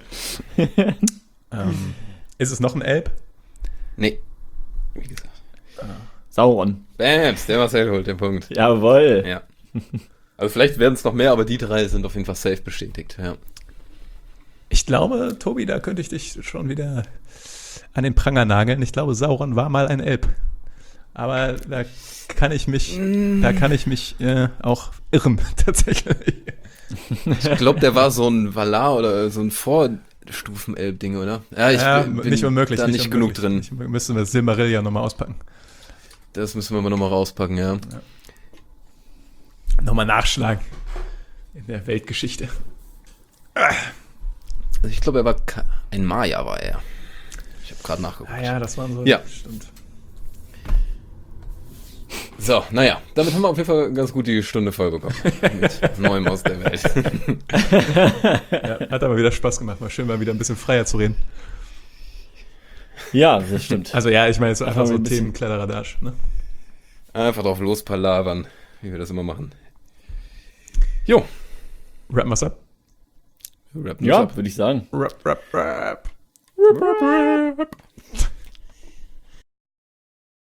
Speaker 1: Ist es noch ein Elb?
Speaker 5: Nee. Wie gesagt.
Speaker 6: Sauron.
Speaker 5: Bams, der Marcel holt den Punkt.
Speaker 6: Jawohl.
Speaker 5: Ja. Also vielleicht werden es noch mehr, aber die 3 sind auf jeden Fall safe bestätigt. Ja.
Speaker 1: Ich glaube, Tobi, da könnte ich dich schon wieder an den Pranger nageln. Ich glaube, Sauron war mal ein Elb. Aber da kann ich mich auch irren, tatsächlich.
Speaker 5: Ich glaube, der war so ein Valar oder so ein Vorstufen-Elb-Ding, oder? Ja, ich bin
Speaker 1: nicht unmöglich.
Speaker 5: da nicht genug drin.
Speaker 1: Müssen wir Silmarillion nochmal auspacken.
Speaker 5: Das müssen wir mal nochmal rauspacken, ja.
Speaker 1: Nochmal nachschlagen. In der Weltgeschichte.
Speaker 5: Also ich glaube, er war ein Maya, war er. Ich habe gerade nachgeguckt.
Speaker 1: Ja, das waren so.
Speaker 5: Ja.
Speaker 1: Stimmt.
Speaker 5: So, naja, damit haben wir auf jeden Fall ganz gut die Stunde voll bekommen. Mit Neuem aus der Welt.
Speaker 1: Ja, hat aber wieder Spaß gemacht. Mal schön, mal wieder ein bisschen freier zu reden.
Speaker 6: Ja, das stimmt.
Speaker 1: Also ja, ich meine, jetzt so einfach
Speaker 6: Einfach
Speaker 1: so
Speaker 6: ein bisschen-
Speaker 1: Themen Kladderadatsch, ne?
Speaker 5: Einfach drauf lospalavern, wie wir das immer machen. Jo.
Speaker 1: Rappen wir's ab.
Speaker 5: Wir rappen das
Speaker 6: Ja,
Speaker 5: ab.
Speaker 6: würde ich sagen.
Speaker 1: Rap.